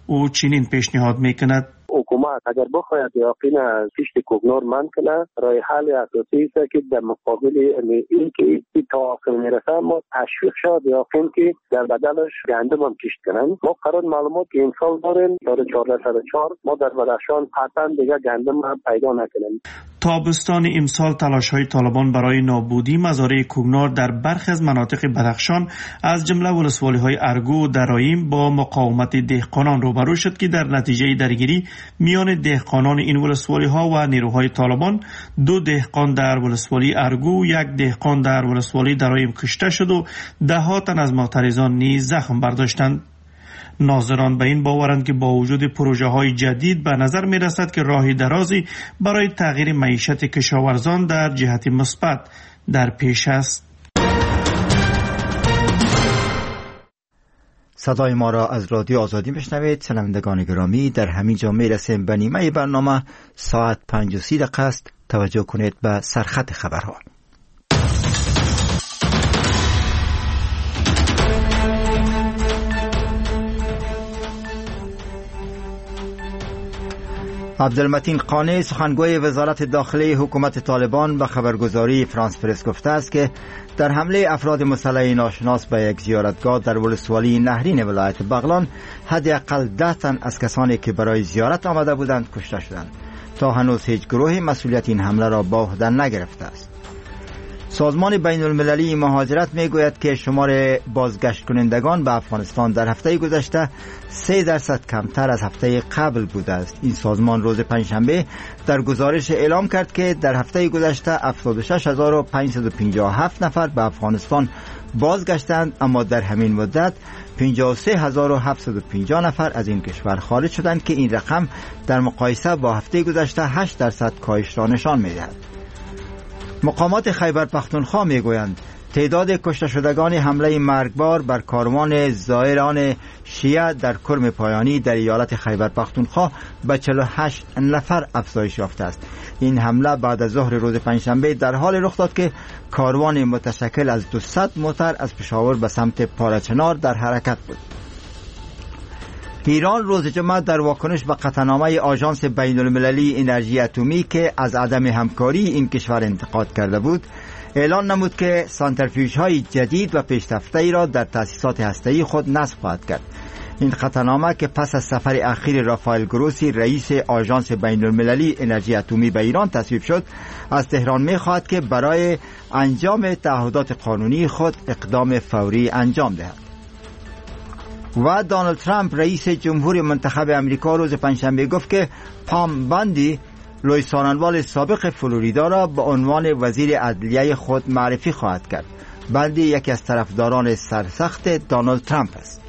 او چنین پیشنهاد میکند: حکومت اگر بخواید یقین از کشت کوکنار من کنه، راه حل اساسی است که در مقابل این که این توافق میرسه ما تشویق شد یقین که در بدلش گندم هم کشت کنن. ما قرار معلومات که امسال داریم داره 1404 ما در بدخشان قطعا دیگه گندم هم پیدا نکنیم. تابستان امسال تلاش‌های طالبان برای نابودی مزارع کوکنار در برخی از مناطق بدخشان از جمله ولسوالی‌های ارگو و درایم با مقاومت دهقانان روبرو شد که در نتیجه درگیری میان دهقانان این ولسوالی‌ها و نیروهای طالبان 2 دهقان در ولسوالی ارگو و 1 دهقان در ولسوالی درایم کشته شد و ده‌ها تن از معترضان نیز زخم برداشتند. ناظران به این باورند که با وجود پروژه های جدید به نظر می رسد که راه درازی برای تغییر معیشت کشاورزان در جهت مثبت در پیش است. صدای ما را از رادیو آزادی میشنوید. شنوندگان گرامی، در همین جا می رسیم به نیمه برنامه. ساعت 5:30 است. توجه کنید به سرخط خبرها. عبدالمتین قانع سخنگوی وزارت داخلی حکومت طالبان به خبرگزاری فرانس پرس گفته است که در حمله افراد مسلح ناشناس به یک زیارتگاه در ولسوالی نهرین ولایت بغلان حداقل 10 تن از کسانی که برای زیارت آمده بودند کشته شدند. تا هنوز هیچ گروهی مسئولیت این حمله را به عهده نگرفته است. سازمان بین المللی مهاجرت می گوید که شمار بازگشت کنندگان به افغانستان در هفته گذشته 3% کمتر از هفته قبل بوده است. این سازمان روز پنجشنبه در گزارش اعلام کرد که در هفته گذشته 76557 نفر به افغانستان بازگشتند، اما در همین مدت 53750 نفر از این کشور خارج شدند که این رقم در مقایسه با هفته گذشته 8% کاهش را نشان می دهد. مقامات خیبر پختونخوا می گویند تعداد کشته شدگان حمله مرگبار بر کاروان زائران شیعه در کرم پایانی در ایالت خیبر پختونخوا به 48 نفر افزایش یافته است. این حمله بعد از ظهر روز پنجشنبه در حال رخ داد که کاروان متشکل از 200 موتر از پشاور به سمت پارچنار در حرکت بود. ایران روز جمعه در واکنش به قطعنامه آژانس بین المللی انرژی اتمی که از عدم همکاری این کشور انتقاد کرده بود، اعلان نمود که سانتریفیوژهای جدید و پیشرفته‌ای را در تأسیسات هسته‌ای خود نصب خواهد کرد. این قطعنامه که پس از سفر اخیر رافائل گروسی رئیس آژانس بین المللی انرژی اتمی به ایران تصویب شد، از تهران می‌خواهد که برای انجام تعهدات قانونی خود اقدام فوری انجام دهد. و دونالد ترامپ رئیس جمهور منتخب امریکا روز پنجشنبه گفت که پام باندی لوئیس سانوال سابق فلوریدا را به عنوان وزیر عدلیه خود معرفی خواهد کرد. باندی یکی از طرفداران سرسخت دونالد ترامپ است.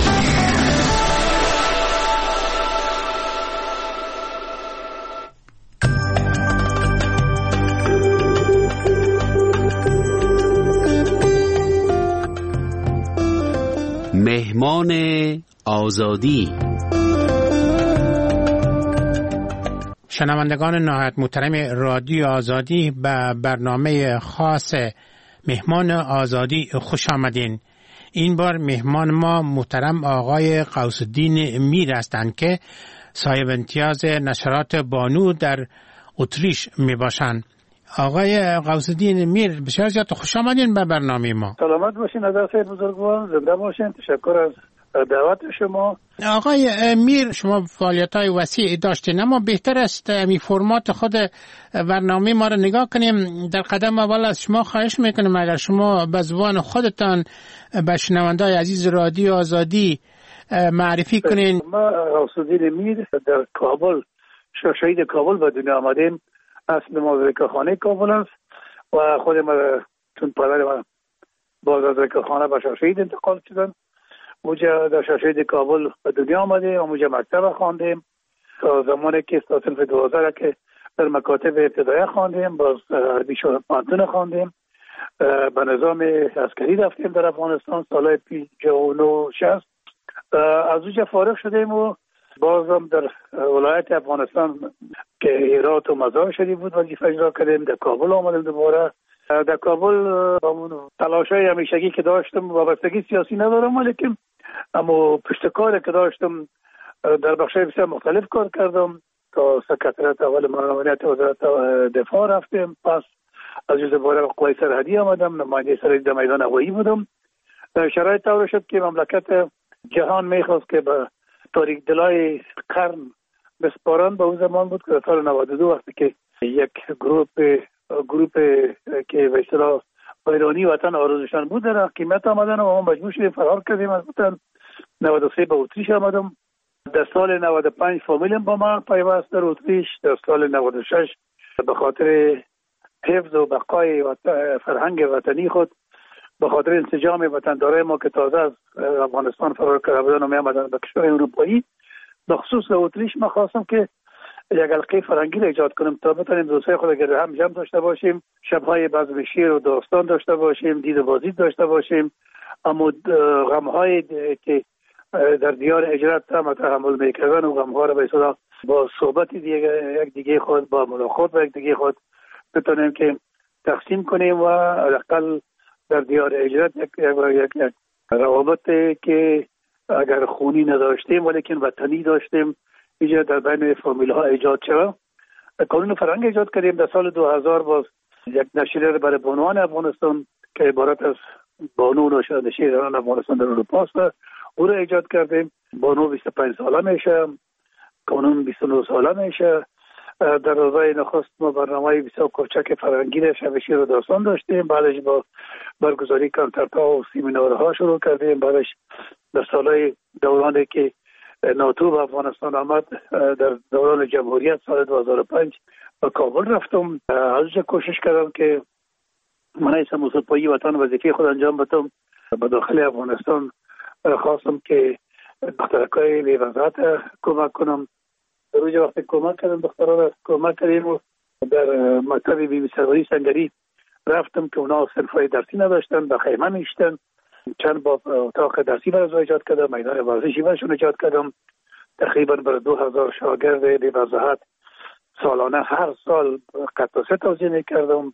مهمان آزادی. شنوندگان نهایت محترم رادیو آزادی به برنامه خاص مهمان آزادی خوش آمدین. این بار مهمان ما محترم آقای غوثالدین میر هستند که صاحب امتیاز نشرات بانو در اتریش می باشند. آقای غوثالدین میر بسیار زیاد خوش آمدین به برنامه ما. سلامت باشین از خیر بزرگوار، زنده باشین. تشکر از دعوت شما. آقای میر، شما فعالیت‌های وسیع داشتین، اما بهتر است می فرمات خود برنامه ما را نگاه کنیم. در قدم اول از شما خواهش میکنم اگر شما به زبان خودتان به شنونده‌های عزیز رادیو آزادی معرفی کنین. ما غوثالدین میر در کابل، شهید کابل به دنیا آمدیم. اصل ما زکاخانه کابل است و خود ما چون پدر ما باز از زکاخانه به شهید انتقال شدن. موجه در شهید کابل به دنیا آمده و موجه مکتب خواندیم تا زمانی که تا صنف 12 که در مکاتب ابتدایی خواندیم، باز عربی پانتون خواندیم. به نظام عسکری رفتیم در افغانستان سال 59-60. از اونجا فارغ شدیم و بازم در ولایت افغانستان که هرات و مزار شریف بود وظیفه اجرا کردیم. در کابل آمدیم دوباره. در کابل تلاشای همیشگی که داشتم، وابستگی سیاسی ندارم، ولیکن اما پشتکاری که داشتم در بخش‌های بسیار مختلف کار کردم. تا سکرتریات اول معاونت وزارت دفاع رفتم، پس از جزء باره قوای سرحدی آمدم، نماینده سرحدی در میدان هوایی بودم. شرایط طور شد که مملکت جهان میخواست که به تاریک دلای قرن بسپاران. به اون زمان بود که در سال 92 وقتی که یک گروپ که به اصطلاح ایرانی وطن آرزوشان بود در حکومت آمدن و ما مجبور شدیم فرار کردیم از وطن. 93 به اتریش آمدم. در سال 95 فامیلم با من پیوست در اتریش. در سال 96 به خاطر حفظ و بقای فرهنگ وطنی خود، به خاطر انسجام وطندارای ما که تازه از افغانستان فرار کرده بودن و می آمدن به کشور اروپایی، به خصوص در اتریش ما خواستم که یک حلقه فرهنگی را ایجاد کنم تا بتونیم دوستای خود گرد هم جمع داشته باشیم، شب‌های بزم شعر و داستان داشته باشیم، دید و بازدید داشته باشیم، اما غم‌های که در دیار هجرت هم تحمل میکردن و غم‌ها را به اصطلاح با صحبت یک دیگه خود، با ملاقات با یک دیگه خود بتونیم که تقسیم کنیم و حداقل در دیار هجرت یک روابط که اگر خونی نداشتیم ولیکن وطنی داشتیم اینجا در بین فامیل ها ایجاد شد. قانون فرهنگ ایجاد کردیم. در سال 2000 باز یک نشریه برای بانوان افغانستان که عبارت از بانو نشریه‌داران افغانستان در اروپا است او را ایجاد کردیم. بانو 25 ساله میشه، قانون 29 ساله میشه. در روزهای نخست ما برنامه بسیار کوچک فرهنگی را شب شعر و داستان داشتیم، بعدش با برگزاری کنسرت‌ها و سمینارها شروع کردیم. بعدش در سالهای دورانی که ناتو به افغانستان آمد، در دوران جمهوریت سال 2005 به کابل رفتم. از کوشش کردم که من ایسا موسیقی وطن وظیفه خود انجام بدم. به داخل افغانستان خواستم که دخترکای بی وضاحت کمک کنم. در روز وقتی کمک کردم دخترها را کمک کردیم و در مکتب بی سروری سنگری رفتم که اونا صنفای درسی نداشتن، به خیمه میشتن. چند با اتاق درسی برای ایجاد کردم، میدان ورزشی برشون ایجاد کردم. تقریبا بر 2000 شاگرد بی وضاحت سالانه هر سال قطعه توزیع میکردم.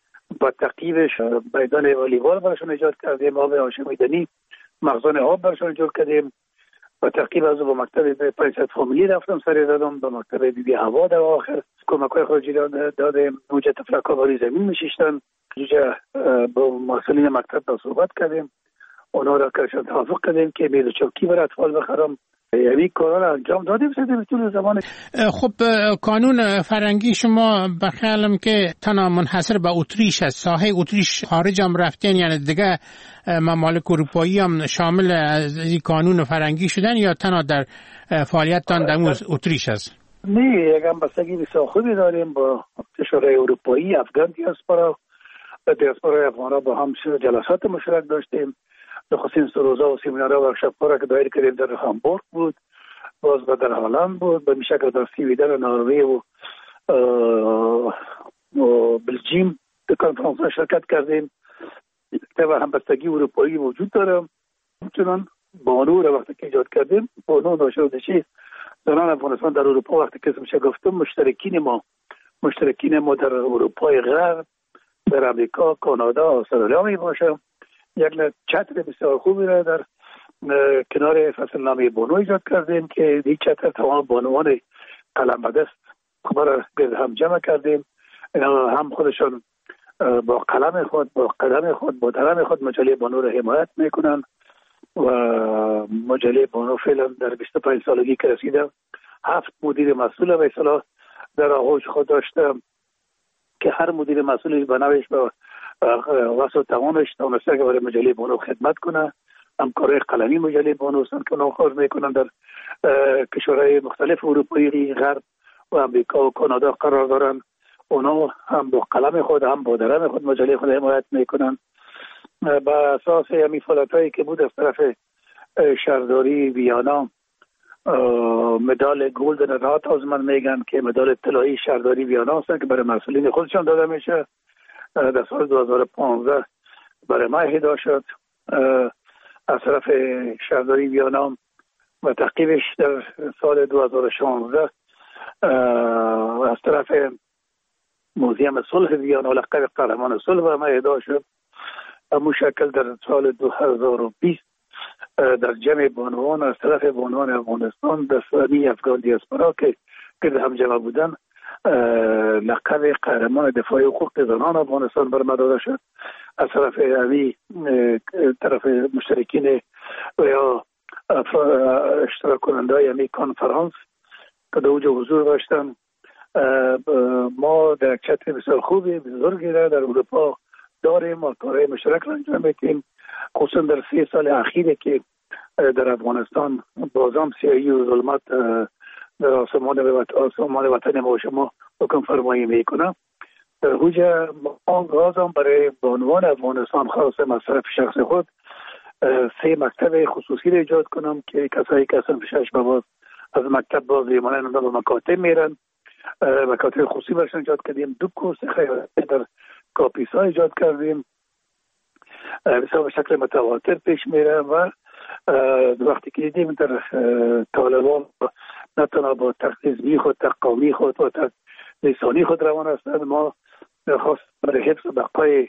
با تعقیبش میدان والیبال برشون ایجاد کردیم، آب هاشمیدنی، مخزن آب برشون ایجاد کردیم. با تعقیب از با مکتب پایصد فامیلی رفتم سری زدم، با مکتب بی هوا در آخر کمک‌های خارجی دادیم. اونجا تفلک‌ها باری زمین میشیشتن. اونجا با مسئولین مکتب صحبت کردیم، اونا را کارشان توافق کردیم که میز چوکی برای اطفال بخرم. یعنی کارا را انجام دادیم به طول زمان. خب قانون فرهنگی شما بخیالم که تنها منحصر به اتریش است. ساحه اتریش خارج هم رفتین، یعنی دیگه ممالک اروپایی هم شامل از این قانون فرهنگی شدن یا تنها در فعالیتتان در اتریش است؟ نه، یک همبستگی بسیار خوبی داریم با کشورهای اروپایی، افغان دیاسپورا و دیاسپورای افغانا با هم جلسات مشترک داشتیم. نخستین روزا و سمینارها و ورکشاپ‌ها را که دایر کردیم در هامبورگ بود، باز در هلند بود، به شکل در سویدن و نروژ و بلژیم در کنفرانس‌ها شرکت کردیم. و همبستگی اروپایی وجود داره. همچنان بانو را وقتی که ایجاد کردیم، بانو ناشناخته زنان افغانستان در اروپا وقتی که میشه گفتم مشترکین ما در اروپای غرب، در امریکا، کانادا، استرالیا می باشه. یک چتر بسیار خوبی را در کنار فصل نامه بانو ایجاد کردیم که این چتر تمام بانوان قلم به دست خبر گرد هم جمع کردیم. هم خودشان با قلم خود، با قدم خود، با درم خود مجله بانو را حمایت میکنن و مجله بانو فعلا در 25 سالگی که رسیده 7 مدیر مسئول به اصطلاح در آغوش خود داشته که هر مدیر مسئولی به نوعش با واسه توانش تونسته که برای مجله بانو خدمت کنه. همکارای قلمی مجله بانو هستند که اونا کار میکنن در کشورهای مختلف اروپایی غرب و امریکا و کانادا قرار دارن. اونا هم با قلم خود هم با درم خود مجله خود حمایت میکنن. با اساس همین فعالیتایی که بود از طرف شهرداری ویانا مدال گلدن رات من میگن که مدال طلایی شهرداری ویانا است که برای مسئولین خودشان داده میشه. در سال 2015 برای ما اهدا شد از طرف شهرداری ویانا و تعقیبش در سال 2016 از طرف موزیم صلح ویانا لقب قهرمان صلح و ما اهدا شد. همون شکل در سال 2020 در جمع بانوان از طرف بانوان افغانستان دستانی افغان دیاسپورا که هم جمع بودن لقب قهرمان دفاع حقوق زنان افغانستان بر ما داده شد. از طرف طرف مشترکین و یا اشتراک کننده های کانفرانس که در اوجه حضور داشتن. ما در چتر بسیار خوبی بزرگی را در اروپا داریم و کارهای مشترک را انجام میدیم، خصوصا در 3 سال اخیره که در افغانستان بازم سیاهی و ظلمت در آسمان وطن ما و شما حکم فرمایی میکنه. در اوجه ما گازم برای بانوان افغانستان خاص مصرف شخص خود 3 مکتب خصوصی را ایجاد کنم که کسایی که اصلا 6 باز از مکتب باز ایمانه به مکاتب میرن، مکاتب خصوصی برشن ایجاد کردیم. 2 کورس خیاطی در کاپیسا ایجاد کردیم، بسیار به شکل متواتر پیش میره و وقتی که دیدیم در طالبان نه تنها با تخصیصی خود، قومی خود و لسانی خود روان هستند، ما خاص برای حفظ بقای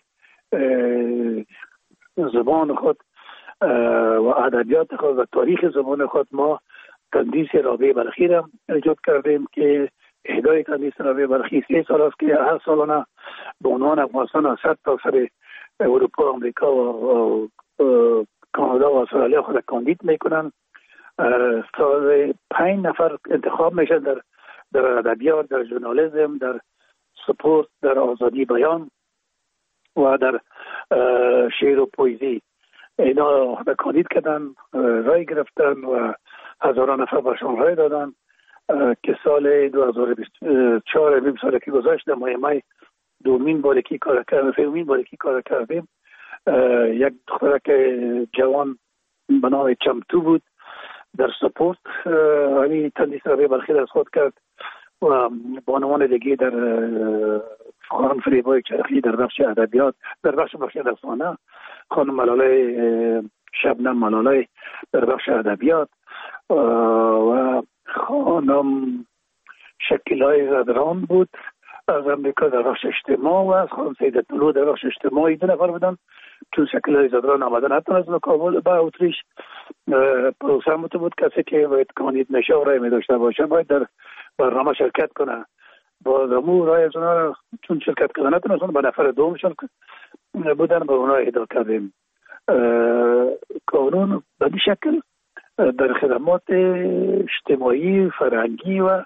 زبان خود و ادبیات خود و تاریخ زبان خود ما تندیس رابعه بلخی را ایجاد کردیم که اهدای تندیس رابعه بلخی 3 سال است که هر سالانه به عنوان افغانستان از 100 تا سر اروپا، آمریکا و کانادا و استرالیا خود کاندید میکنن. سال 5 نفر انتخاب میشن در ادبیات، در ژورنالیسم، در سپورت، در آزادی بیان و در شعر و پویزی. اینا کاندید کردن، رای گرفتن و هزاران نفر برشان رای دادن که سال 2024 نیم سال که گذشت در ماه می دومین باری که کار کردیم. یک دخترک جوان به نام چمتو بود در سپورت، همین تندیس رابعه بلخی از خود کرد و بانوان دیگه در خانم فریبای چرخی در بخش ادبیات، در بخش افسانه خانم ملاله شبنم ملاله در بخش ادبیات و خانم شکیلای زدران بود از امریکا در بخش اجتماع و از خانم سیدت طلوع در بخش اجتماعی. 2 نفر بودن. چون شکیلای زدران آمدن حتی از کابل با اتریش پروسه بود کسی که باید کاندید نشه و رای می داشته باشه باید در برنامه شرکت کنه. با دمو رای از اونا چون شرکت کردن نتونستن به نفر دومشون بودن به اونا اهدا کردیم. قانون به این شکل در خدمات اجتماعی، فرهنگی و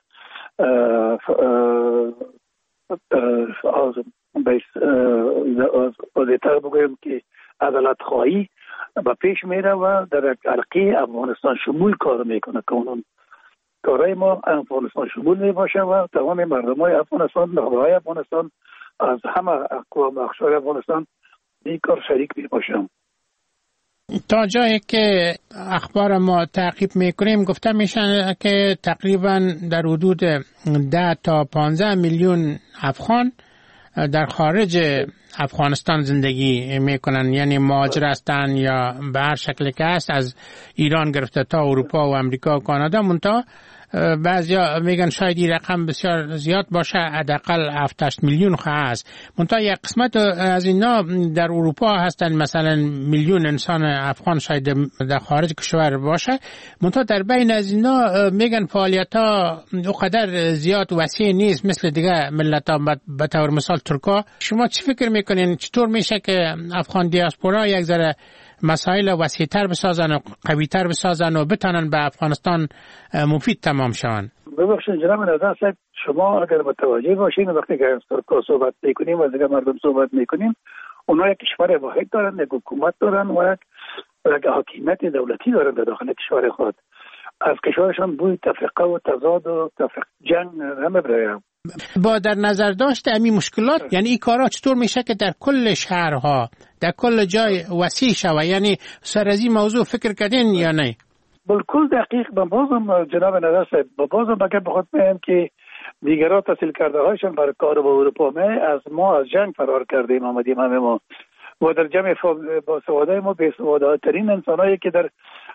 واضح‌تر بگویم که عدالت خواهی به پیش میره و در حلقه افغانستان شمول کار میکنه. قانون کارهای ما افغانستان شمول میباشه و تمام مردم های افغانستان، نخبه های افغانستان از همه اقوام اقشار افغانستان این کار شریک میباشن. تا جایی که اخبار ما تعقیب میکنیم گفته میشن که تقریبا در حدود 10 تا 15 میلیون افغان در خارج افغانستان زندگی میکنن، یعنی مهاجر هستن یا به هر شکلی که هست از ایران گرفته تا اروپا و امریکا و کانادا. منتها بعضیا میگن شاید این رقم بسیار زیاد باشه، حداقل 7-8 میلیون هست. منتها یک قسمت از اینا در اروپا هستن، مثلا میلیون انسان افغان شاید در خارج کشور باشه. منتها در بین از اینا میگن فعالیت ها اونقدر زیاد وسیع نیست مثل دیگه ملت ها، به طور مثال ترکا. شما چی فکر میکنین چطور میشه که افغان دیاسپورا یک ذره مسائل وسیع‌تر بسازن و قوی‌تر بسازن و بتونن به افغانستان مفید تمام شون؟ ببخشید جناب نظر صاحب، شما اگر متوجه باشین وقتی که از ترکا صحبت میکنیم و از دیگه مردم صحبت میکنیم، اونا یک کشور واحد دارن، یک حکومت دارن و یک حاکمیت دولتی دارن در داخل کشور خود. از کشورشان بوی تفرقه و تضاد و جنگ نمیبره. با در نظر داشت امی مشکلات، یعنی این کارا چطور میشه که در کل شهرها در کل جای وسیع شوه؟ یعنی سر از این موضوع فکر کردین یا نه؟ بالکل دقیق. با بازم جناب نظر صاحب، با بازم بگم بخواد میگم که دیگران تحصیل کرده هایشان برای کار با اروپا از ما از جنگ فرار کردیم آمدیم همه ما و در جمع با سواده ما به سواده ترین انسانایی که در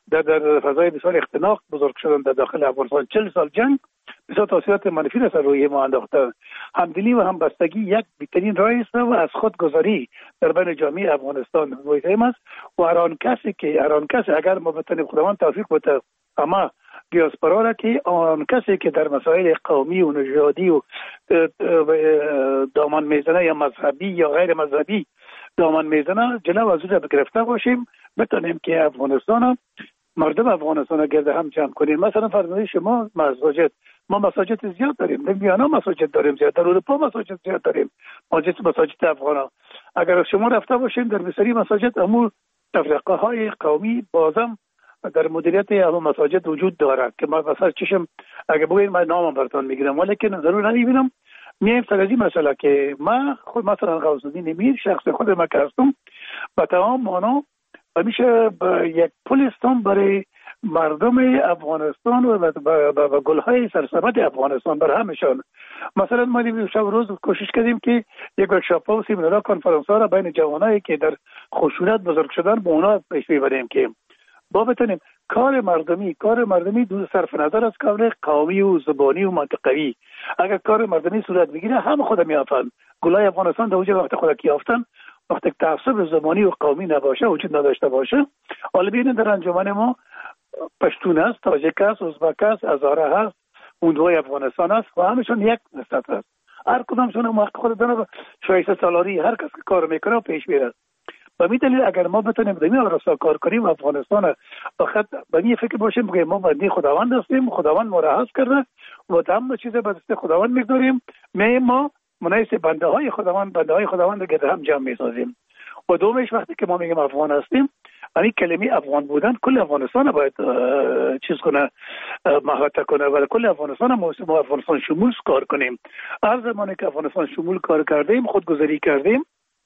در فضای بسیار اختناق بزرگ شدن در داخل افغانستان. 40 سال جنگ بسیار تاثیرات منفی را سر روی ما انداخته. همدلی و همبستگی یک بهترین راه است و از خودگذاری در بین جامعه افغانستان مهم است و هر آن کسی اگر ما بتونیم خداوند توفیق بده اما دیاسپورا را که آن کسی که در مسائل قومی و نژادی و دامن میزنه یا مذهبی یا غیر مذهبی دامن میزنه جلو از او گرفته باشیم، بتونیم که افغانستان مردم افغانستان گرد هم جمع کنیم. مثلا فرض شما ما مساجد زیاد داریم، در ویانا مساجد داریم زیاد، در اروپا مساجد زیاد داریم، مساجد افغانا. اگر شما رفته باشین در بسیاری مساجد امور تفرقه های قومی بازم در مدیریت همون مساجد وجود دارد که ما مثلا چشم اگه بگویم من نامم براتون میگیرم، ولی که ضرور نمیبینم. میایم سر از این مسئله که ما خود مثلا غوث الدین میر شخص خود ما که هستم با تمام مانا میشه یک پل هستم برای مردم افغانستان و گلهای سرسبد افغانستان بر همشان. مثلا ما شب روز کوشش کردیم که یک ورکشاپ و سیمینار کنفرانس ها را بین جوانایی که در خشونت بزرگ شدن به اونا پیش ببریم که با بتونیم کار مردمی دو صرف نظر از کار قومی و زبانی و منطقوی. اگر کار مردمی صورت بگیره هم خود میافن. گلای افغانستان در وجه وقت خود کیافتن وقتی تعصب زبانی و قومی نباشه وجود نداشته باشه. حالا ببینید در انجمن ما پشتون است، تاجیک است، ازبک است، هزاره هست، اوندوی افغانستان است و همشون یک نسبت است. هر کدامشون موقع خود دارن شایسته سالاری هر کس که کار میکنه پیش میره. و می دلیل اگر ما بتونیم در این راستا کار کنیم افغانستان فقط به این فکر باشیم که ما بنده خداوند هستیم، خداوند ما را هست کرده و تمام چیز به دست خداوند میگذاریم، ما مناسب بنده های خداوند گرد هم جمع میسازیم. و دومش وقتی که ما میگیم افغان هستیم، یعنی کلمه افغان بودن کل افغانستان باید چیز کنه، محاطه کنه و کل افغانستان ما افغانستان شمول کار کنیم. هر زمانی که افغانستان شمول کار کردیم، خودگذاری کردیم،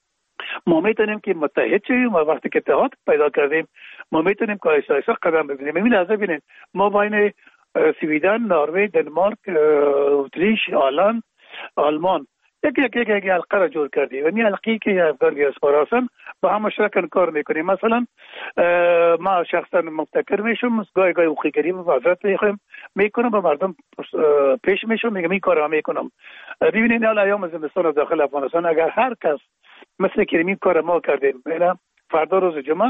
ما میتونیم که متحد شویم و وقتی که اتحاد پیدا کردیم ما میتونیم که ایسا قدم بزنیم. این لحظه بینید ما بین سویدن، نروژ، دنمارک، اتریش، هلند، آلمان یک حلقه را جور کردیم و این حلقه‌ای که افغان دیاسپورا هستن با هم مشترکاً کار میکنیم. مثلا ما شخصا مبتکر میشم، گاهی حقوقی‌گری و وزارت میکنم با مردم پیش میشم، میگم این کارا میکنم. ببینید حالا ایام زمستان داخل افغانستان اگر هر کس مثل که این کار ما کردیم، اینا فردا روز جمعه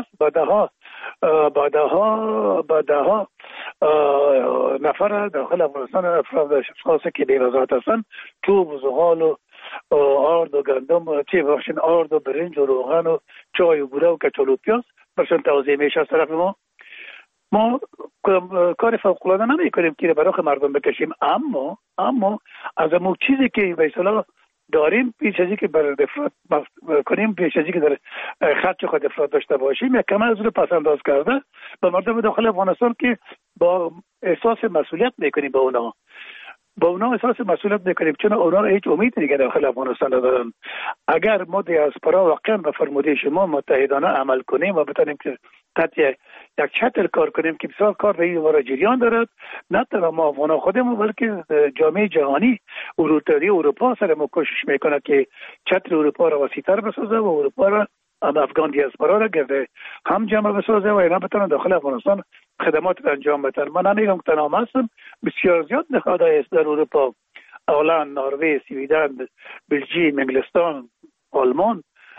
بعدها نفر داخل افغانستان افراد خاصه که بی‌وزارت هستن چوب و زغال و آرد و گندم آرد و برنج و روغن و چای و بوره و کچالو و پیاز برشان توزیع میشه از طرف ما کار فوق‌العاده نمی کنیم که برای مردم بکشیم، اما از اون چیزی که به اصطلاح داریم پیش از اینکه بر افراد کنیم، پیش از اینکه در خرج خود افراد داشته باشیم، یک کمه از اون پس انداز کرده به مردم داخل افغانستان که با احساس مسئولیت میکنیم با اونا احساس مسئولیت میکنیم، چون اونا هیچ امید دیگه داخل افغانستان ندارن. اگر ما دیاسپورا واقعا به فرموده شما متحدانه عمل کنیم و بتونیم که تحت یک چتر کار کنیم که بسیار کار به این وارا جریان دارد، نه تنها ما افغان خودمون بلکه جامعه جهانی اروپا سر ما کوشش میکنه که چتر اروپا را وسیع‌تر بسازه و اروپا را افغان دیاسپورا را گرده هم جمع بسازه و اینا بتونن داخل افغانستان خدمات انجام بدن. من نمیگم که تنها هستم، بسیار زیاد نهادهای است در اروپا، هلند، نروژ، سویدن، بلژیک، انگلستان، آلمان،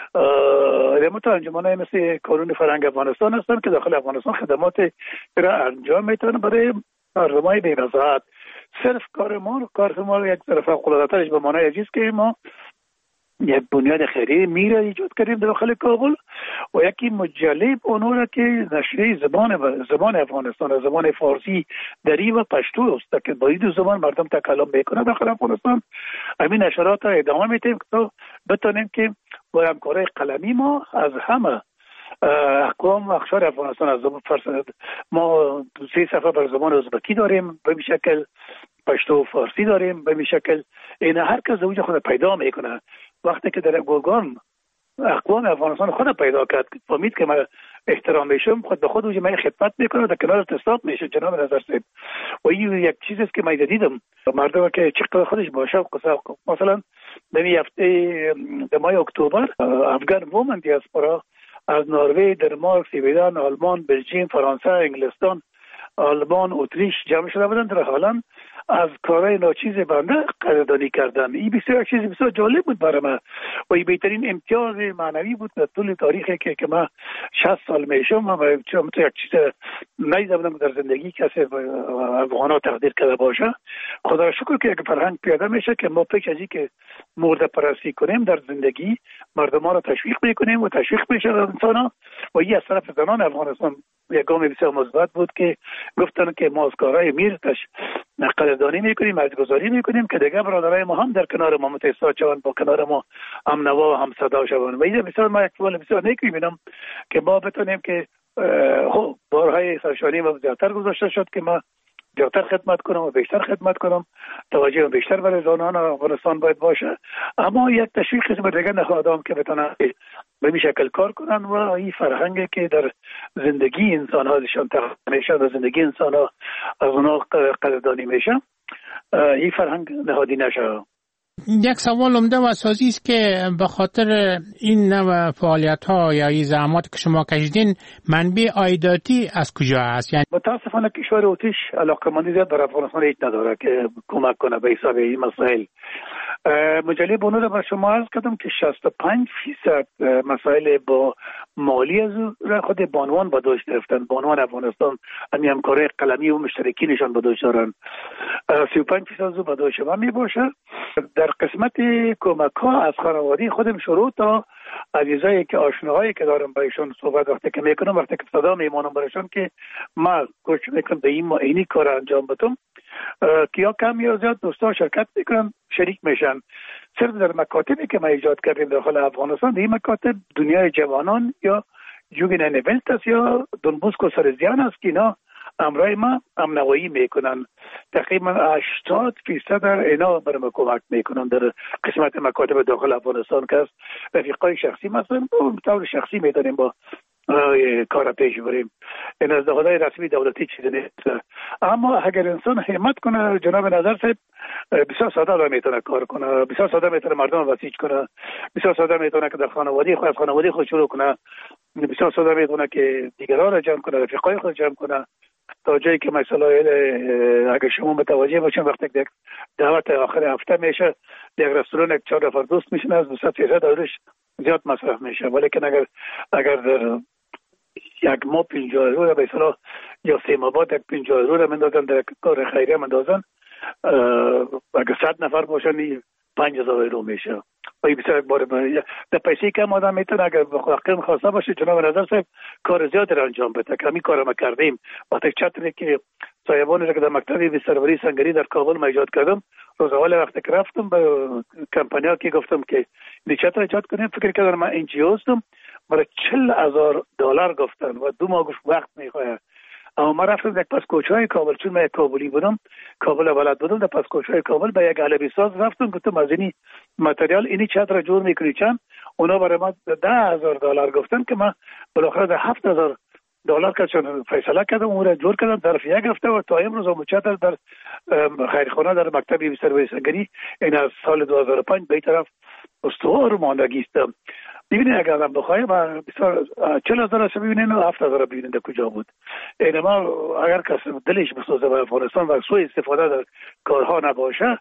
رموت انجمن‌های مثل کانون فرهنگ افغانستان هستن که داخل افغانستان خدمات را انجام میتونن برای مردمای بی‌وزارت. صرف کار ما یک طرف فوق‌العاده‌ترش به معنای چیز که ما یک بنیاد خیریه میره ایجاد کردیم داخل کابل و یکی مجله اونورا که نشریه زبان افغانستان، زبان فارسی، دری و پشتو است که با این دو زبان مردم تکلم میکنه داخل افغانستان. همین نشرات را ادامه میدیم که بتونیم که با همکاری قلمی ما از همه اقوام و اقشار افغانستان از زبان ما 3 صفحه بر زبان ازبکی داریم، به شکل پشتو و فارسی داریم، به شکل این هر کس اوج خود پیدا میکنه. وقتی که در گوگان اقوام افغانستان خود پیدا کرد فهمید که من احترام میشم، خود به خود اوج من خدمت میکنه، در کنار تصادف میشه. جناب نظر صاحب و این یک چیزی است که من دیدم مردم که چقدر خودش باشه مثلا در هفته ماه اکتبر افغان وومن دیاسپورا از نروژ، دانمارک، سوئد، آلمان، بلژیم، فرانسه، انگلستان، آلمان، اتریش جمع شده بودند در حالا از کارهای ناچیز بنده قدردانی کردن. این بسیار چیز بسیار جالب بود برای من و این بهترین امتیاز معنوی بود در طول تاریخی که من 60 سال میشم و چون یک چیز نیده بودم در زندگی کسی افغانا تقدیر کرده باشه. خدا را شکر که یک فرهنگ پیاده میشه که ما پیش از که مرده پرستی کنیم در زندگی مردمان را تشویق میکنیم و تشویق میشه انسان ها و این از طرف زنان افغانستان یک گام بسیار مثبت بود که گفتن که ما از کارهای میر قدردانی میکنیم، ارزش‌گذاری میکنیم که دیگه برادرای ما هم در کنار ما متحد شوند، با کنار ما هم نوا و هم صدا شوند. و این بسیار ما یک سوال بسیار نیک میبینم که ما بتونیم که بارهای سرشانی و زیادتر گذاشته شد که ما زیادتر خدمت کنم و بیشتر خدمت کنم، توجه بیشتر برای زنان افغانستان باید باشه، اما یک تشویق به دیگه نهادام که بتونن به این شکل کار کنن و این فرهنگی که در زندگی انسان ها دشان تقدیم میشه و زندگی انسان ها از اونها قدردانی میشه، این فرهنگ نهادی نشه. یک سوال عمده و اساسی است که به خاطر این نوع فعالیت‌ها یا این زحمات که شما کشیدین منبع عایداتی از کجا است؟ یعنی متاسفانه کشور اتریش علاقه‌مندی زیاد برای افغانستان هیچ نداره که کمک کنه به حساب این مسائل. مجله بانو را به شما عرض کردم که 65% مسائل با مالی از خود بانوان به دوش گرفتن. بانوان افغانستان همین همکاری قلمی و مشترکی نشان به دوش دارن. 35% از به دوش ما می باشه. در قسمت کمک ها از خانواده خودم شروع تا عزیزایی که آشناهایی که دارم برایشون صحبت وقتی که میکنم، وقتی که صدا میمانم برایشون که ما کوشش میکنم به اینی کار انجام بدم که یا کم یا زیاد دوستان شرکت میکنن، شریک میشن. صرف در مکاتبی که ما ایجاد کردیم داخل افغانستان، این مکاتب دنیای جوانان یا جوگین نویلت است یا دنبوسک و سرزیان است که اینا امرای ما امنوایی میکنن. تقریبا 80% در اینا برای ما کمک میکنن در قسمت مکاتب داخل افغانستان که است رفیقای شخصی مثلا به طور شخصی میتونیم با کار پیش بریم. این از دخلای رسمی دولتی چیزی نیست، اما اگر انسان همت کنه جناب نظر صاحب بسیار ساده را میتونه کار کنه، بسیار ساده میتونه مردم وسیج کنه، بسیار ساده میتونه که در خانواده خود از خانواده خود شروع کنه، بسیار ساده میتونه که دیگران را جمع کنه، رفیقای خود جمع کنه تا جایی که مثلا اگر شما متوجه باشین وقتی که دعوت آخر هفته میشه یک رستوران یک 4 نفر دوست میشن از 200 دورش زیاد مصرف میشه، ولی که اگر در یک ماه 50 یورو به اصطلاح یا 3 ماه بعد 50 یورو مندازن در کار خیریه مندازن، اگر 100 نفر باشن 5000 یورو میشه و این بسیار بار در پیسی کم آدم میتونه اگر بخواهد خواسته باشه جناب نظر صاحب کار زیاد را انجام بده که همین کار ما کردیم. وقتی چتری که صاحبانی را که در مکتب سروری سنگری در کابل ما ایجاد کردم، روز اول وقتی که رفتم به کمپانیا که گفتم که این چتر ایجاد کنیم، فکر کردم من این جی هستم، برای $40,000 گفتن و 2 ماه گفت وقت میخواه. اما ما رفتم در پس کوچهای کابل، چون من کابلی بودم، کابل بلد بودم، در پس کوچهای کابل به یک علبی ساز رفتم گفتم از اینی متریال اینی چتر جور میکنی چند؟ اونا برای ما $10,000 گفتن که من بالاخره در $7,000 که چون فیصله کردم اون را جور کردم طرف یک گرفته و تا امروز هم چتر در خیرخانه در مکتب سروری سنگری این از سال 2005 به این طرف استوار ماندگی است. ببینید اگر آدم بخواهی و 40,000 ببینید و 7,000 ببینید در کجا بود. اینما اگر کسی دلش بسوزه به افغانستان و سوء استفاده در کارها نباشه،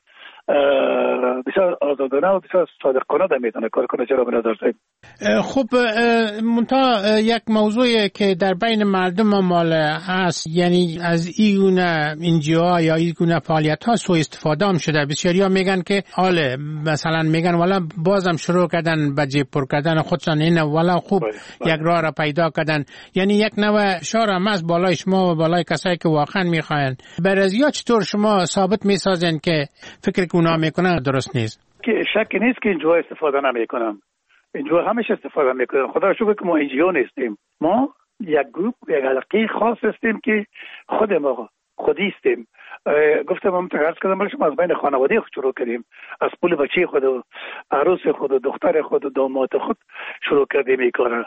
بسیار آزادانه و بسیار صادقانه در میتونه کار کنه. چرا به نظر صاحب؟ خب منتها یک موضوعی که در بین مردم مال هست، یعنی از این گونه انجیوها یا این گونه فعالیت ها سوء استفاده هم شده. بسیاری ها میگن که حاله مثلا میگن والا بازم شروع کردن به جیب پر کردن خودشان، این والا خوب یک راه را پیدا کردن. یعنی یک نوع شار هم از بالای شما و بالای کسایی که واقعا میخواین. برازیا چطور شما ثابت میسازین که فکر که اونا میکنن درست نیست؟ که شک نیست که اینجا استفاده نمیکنن، اینجا همیشه استفاده میکنن. خدا شکر که ما اینجا نیستیم، ما یک گروه یک حلقه خاص هستیم که خود ما خودی هستیم. گفتم هم تقرض کردم برای شما از بین خانواده خود شروع کردیم، از پول بچه خود و عروس خود و دختر خود و داماد خود شروع کردیم این کار.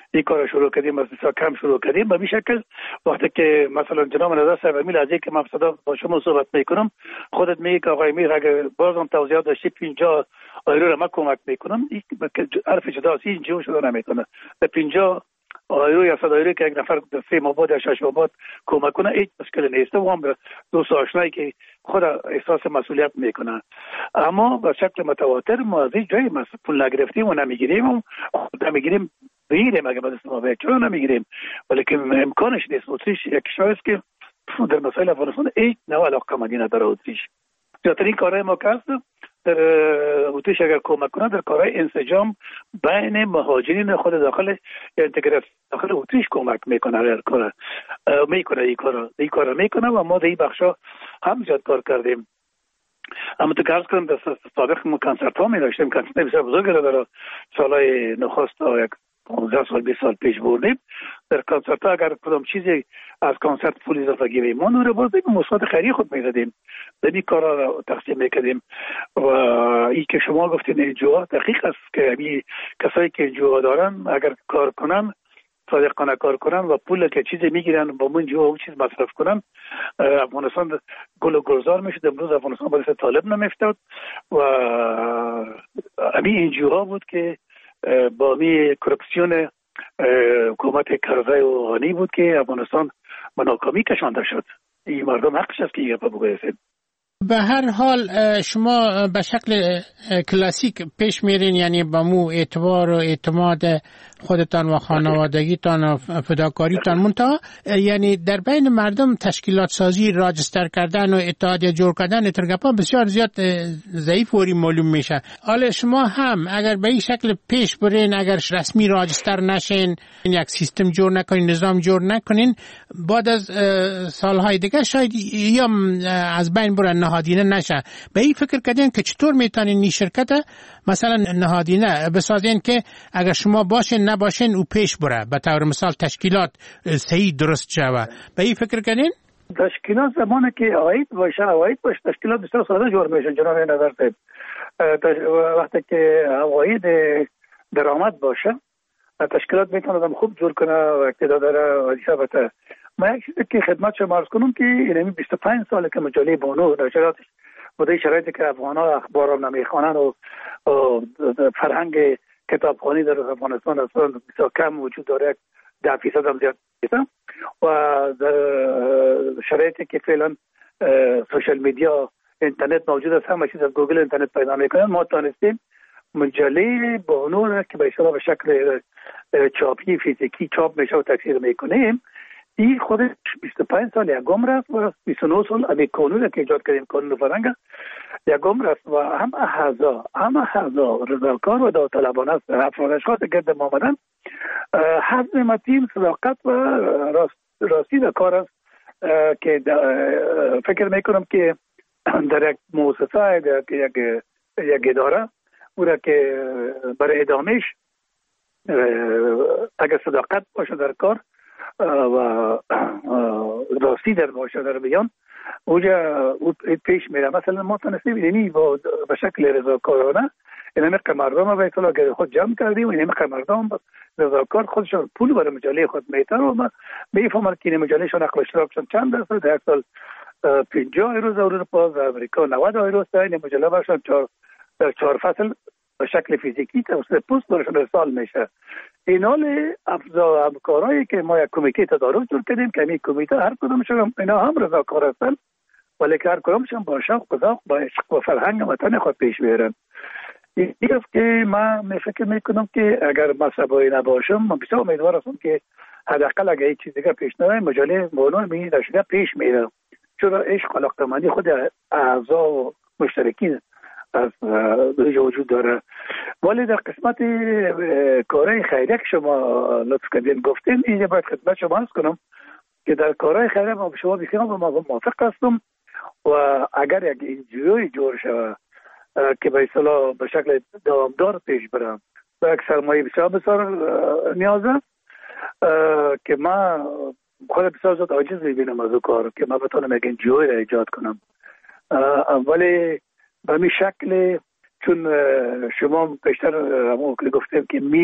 این کار شروع کردیم، از بسیار کم شروع کردیم. به این شکل وقتی که مثلا جناب نظر صاحب امیل از اینکه من با شما صحبت میکنم، خودت میگی که آقای میر اگر بازم توضیحات داشتی 50 یورو را من کمک میکنم، این حرف جداست، این جو شده نمیکنه. به 50 یورو یا 100 یورو که یک نفر 3 ماه بعد یا 6 ماه بعد کمک کنه هیچ مشکلی نیست. و هم دوست آشنایی که خود احساس مسئولیت میکنه. اما به شکل متواتر ما از این جایی پول نگرفتیم و نمیگیریم و نمیگیریم بگیریم اگه به دست ما بیاد، چرا نمیگیریم؟ ولی که امکانش نیست. اتریش یک کشور است که در مسائل افغانستان هیچ نوع علاقه‌مندی نداره. اتریش زیادترین کارهای ما کرد در اتریش اگر کمک کنه در کارهای انسجام بین مهاجرین خود داخل اینتگراسیون داخل اتریش کمک میکنه. هر کار میکنه این کارا میکنه و ما در این بخشا هم زیاد کار کردیم. اما تو عرض کنم در سابق ما کنسرت ها می داشتیم، کنسرت بسیار بزرگی را در سالهای نخست تا یک 15 سال 20 سال پیش بردیم. در کنسرت ها اگر کدام چیزی از کنسرت پول اضافه گیریم ما نور بازیم مثبت خیری خود میزدیم، در این کارا را تقسیم میکردیم. و این که شما گفتین انجوها دقیق است که کسایی که انجوها دارن اگر کار کنن صادقانه کار کنن و پول که چیزی میگیرن با من جو او چیز مصرف کنن، افغانستان گل و گلزار میشد. امروز افغانستان باعث طالب نمیفتاد و همین انجوها بود که با می کرپسیون حکومت کرزی و غنی بود که افغانستان به ناکامی کشانده شد. این مردم حقش است که این بگویید. به هر حال شما به شکل کلاسیک پیش میرین، یعنی با مو اعتبار و اعتماد خودتان و خانوادگیتان و فداکاریتان، منتها یعنی در بین مردم تشکیلات سازی، راجستر کردن و اتحادیه جور کردن اترگپا بسیار زیاد ضعیف و معلوم میشه. حالا شما هم اگر به این شکل پیش برین، اگر رسمی راجستر نشین، یک سیستم جور نکنین، نظام جور نکنین، بعد از سالهای دیگه شاید یا از بین برن نهادینه نشه. به این فکر کردین که چطور میتونین این شرکت مثلا نهادینه بسازین که اگر شما باشین نباشین او پیش بره، به طور مثال تشکیلات صحیح درست شوه. به این فکر کردین؟ تشکیلات زمانی که عاید باشه تشکیلات بسیار ساده جور میشن. جناب نظر صاحب وقتی که عواید درآمد باشه تشکیلات میتونه خوب جور کنه و اقتدار داره و ثابته. ما یک چیزی که خدمت شما عرض کنم که این 25 ساله که مجله بانو در شرایطی که افغان‌ها اخبار را نمیخوانند و فرهنگ کتابخوانی در افغانستان اصلا بسیار کم وجود داره، 10% هم زیاد نیست. و در شرایطی که فعلا سوشال میدیا اینترنت موجود است، همه چیز از گوگل اینترنت پیدا میکنن، ما تونستیم مجله بانو را که به اصطلاح به شکل چاپی فیزیکی چاپ میشه و تکثیر میکنیم، این خودش 25 سال یکم رفت و 29 سال امی قانون که ایجاد کردیم، قانون فرهنگ یکم رفت و همه اعضا رضاکار و داوطلبانه است. افراد اشخاص گرد ما آمدن حزم متین، صداقت و راستی در کار است که فکر میکنم که در یک مؤسسه، یک اداره او را که برای ادامهش اگر صداقت باشه در کار و راستی در باشه در بیان اوجا پیش میره. مثلا ما تونستیم اینی با شکل رضاکارانه این همه مردم به اصطلاح که خود جمع کردیم و این همه مردم رضاکار خودشون پول برای مجله خود میتن و ما میفهمن که این مجلهشون نقل اشتراکشون چند درصد، در یک سال 50 یورو در اروپا، در امریکا 90 یورو است. این مجله برشون 4 فصل به شکل فیزیکی توسط پست برشون ارسال میشه. این حال افزا همکارایی که ما یک کمیته تدارک جور کردیم که این کمیته هر کدومشون اینا هم رضاکار هستن ولی که هر کدومشون با شوق و ذوق با عشق و فرهنگ وطن خود پیش میرن. این است که من فکر میکنم که اگر مذهبی نباشم من بسیار امیدوار هستم که حداقل اگر هیچ چیز دیگه پیش نره مجله بانو می داشته پیش میره، چون عشق و علاقه‌مندی خود اعضا و مشترکین از وجود داره. ولی در قسمت کارهای خیریه که شما لطف کردین گفتین، اینجا باید خدمت شما عرض کنم که در کارهای خیریه ما شما بسیار موافق هستم و اگر یک انجیوی جور شود که به اصطلاح به شکل دوامدار پیش برم و یک سرمایه بسیار نیازه که من خود بسیار زیاد عاجز میبینم از او کار که من بتونم یک انجیوی را ایجاد کنم. ولی به می شکل چون شما بیشتر همون که گفتیم که میر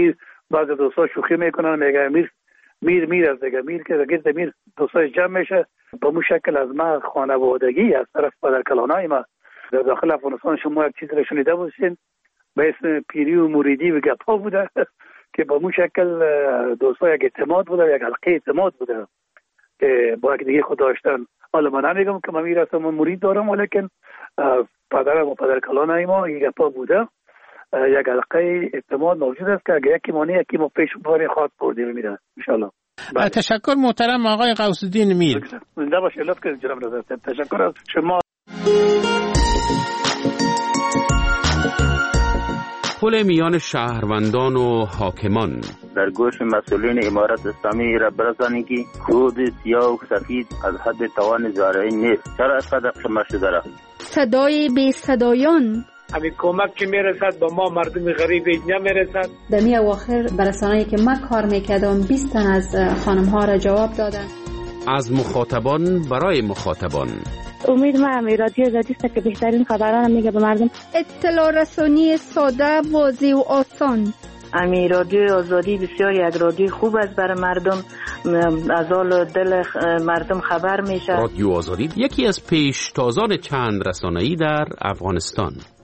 بعضی دوستا شوخی میکنن میگه میر از دیگه میر که گرد میر دوستای جمع میشه. به مو شکل از ما خانوادگی از طرف پدرکلانای ما در داخل افغانستان شما یک چیز را شنیده باشین به اسم پیری و مریدی و گپا بوده که به مو شکل دوستا یک اعتماد بوده، یک حلقه اعتماد بوده که با یک دیگه خود داشتن. حالا من نمیگم که من میرسم من مرید دارم، ولیکن پدرم و پدرکلانای ما یک گپا بوده، یک حلقه اعتماد موجود است که اگه یکی مانی یکی ما پیش باری خواهد بردیم میره ان شاء الله. تشکر محترم آقای غوث الدین میر. زنده باشید. لطف کنید جناب رضا. تشکر از شما. پل میان شهروندان و حاکمان در گوش مسئولین امارت اسلامی را برسانید که خود سیاه و سفید از حد توان زارعی نیست. چرا اینقدر شما شده را؟ صدای بی صدایان همین کمک که میرسد به ما مردم غریب نمیرسد. در می اواخر برسانه‌ای که من کار میکردم 20 تن از خانم ها را جواب دادن. از مخاطبان برای مخاطبان. امید من رادیو آزادی است که بهترین خبران میگه به مردم. اطلاع رسانی ساده، واضح و آسان. امی رادیو آزادی بسیار یک رادیو خوب است برای مردم، از حال دل مردم خبر میشه. رادیو آزادی یکی از پیشتازان چند رسانه‌ای در افغانستان.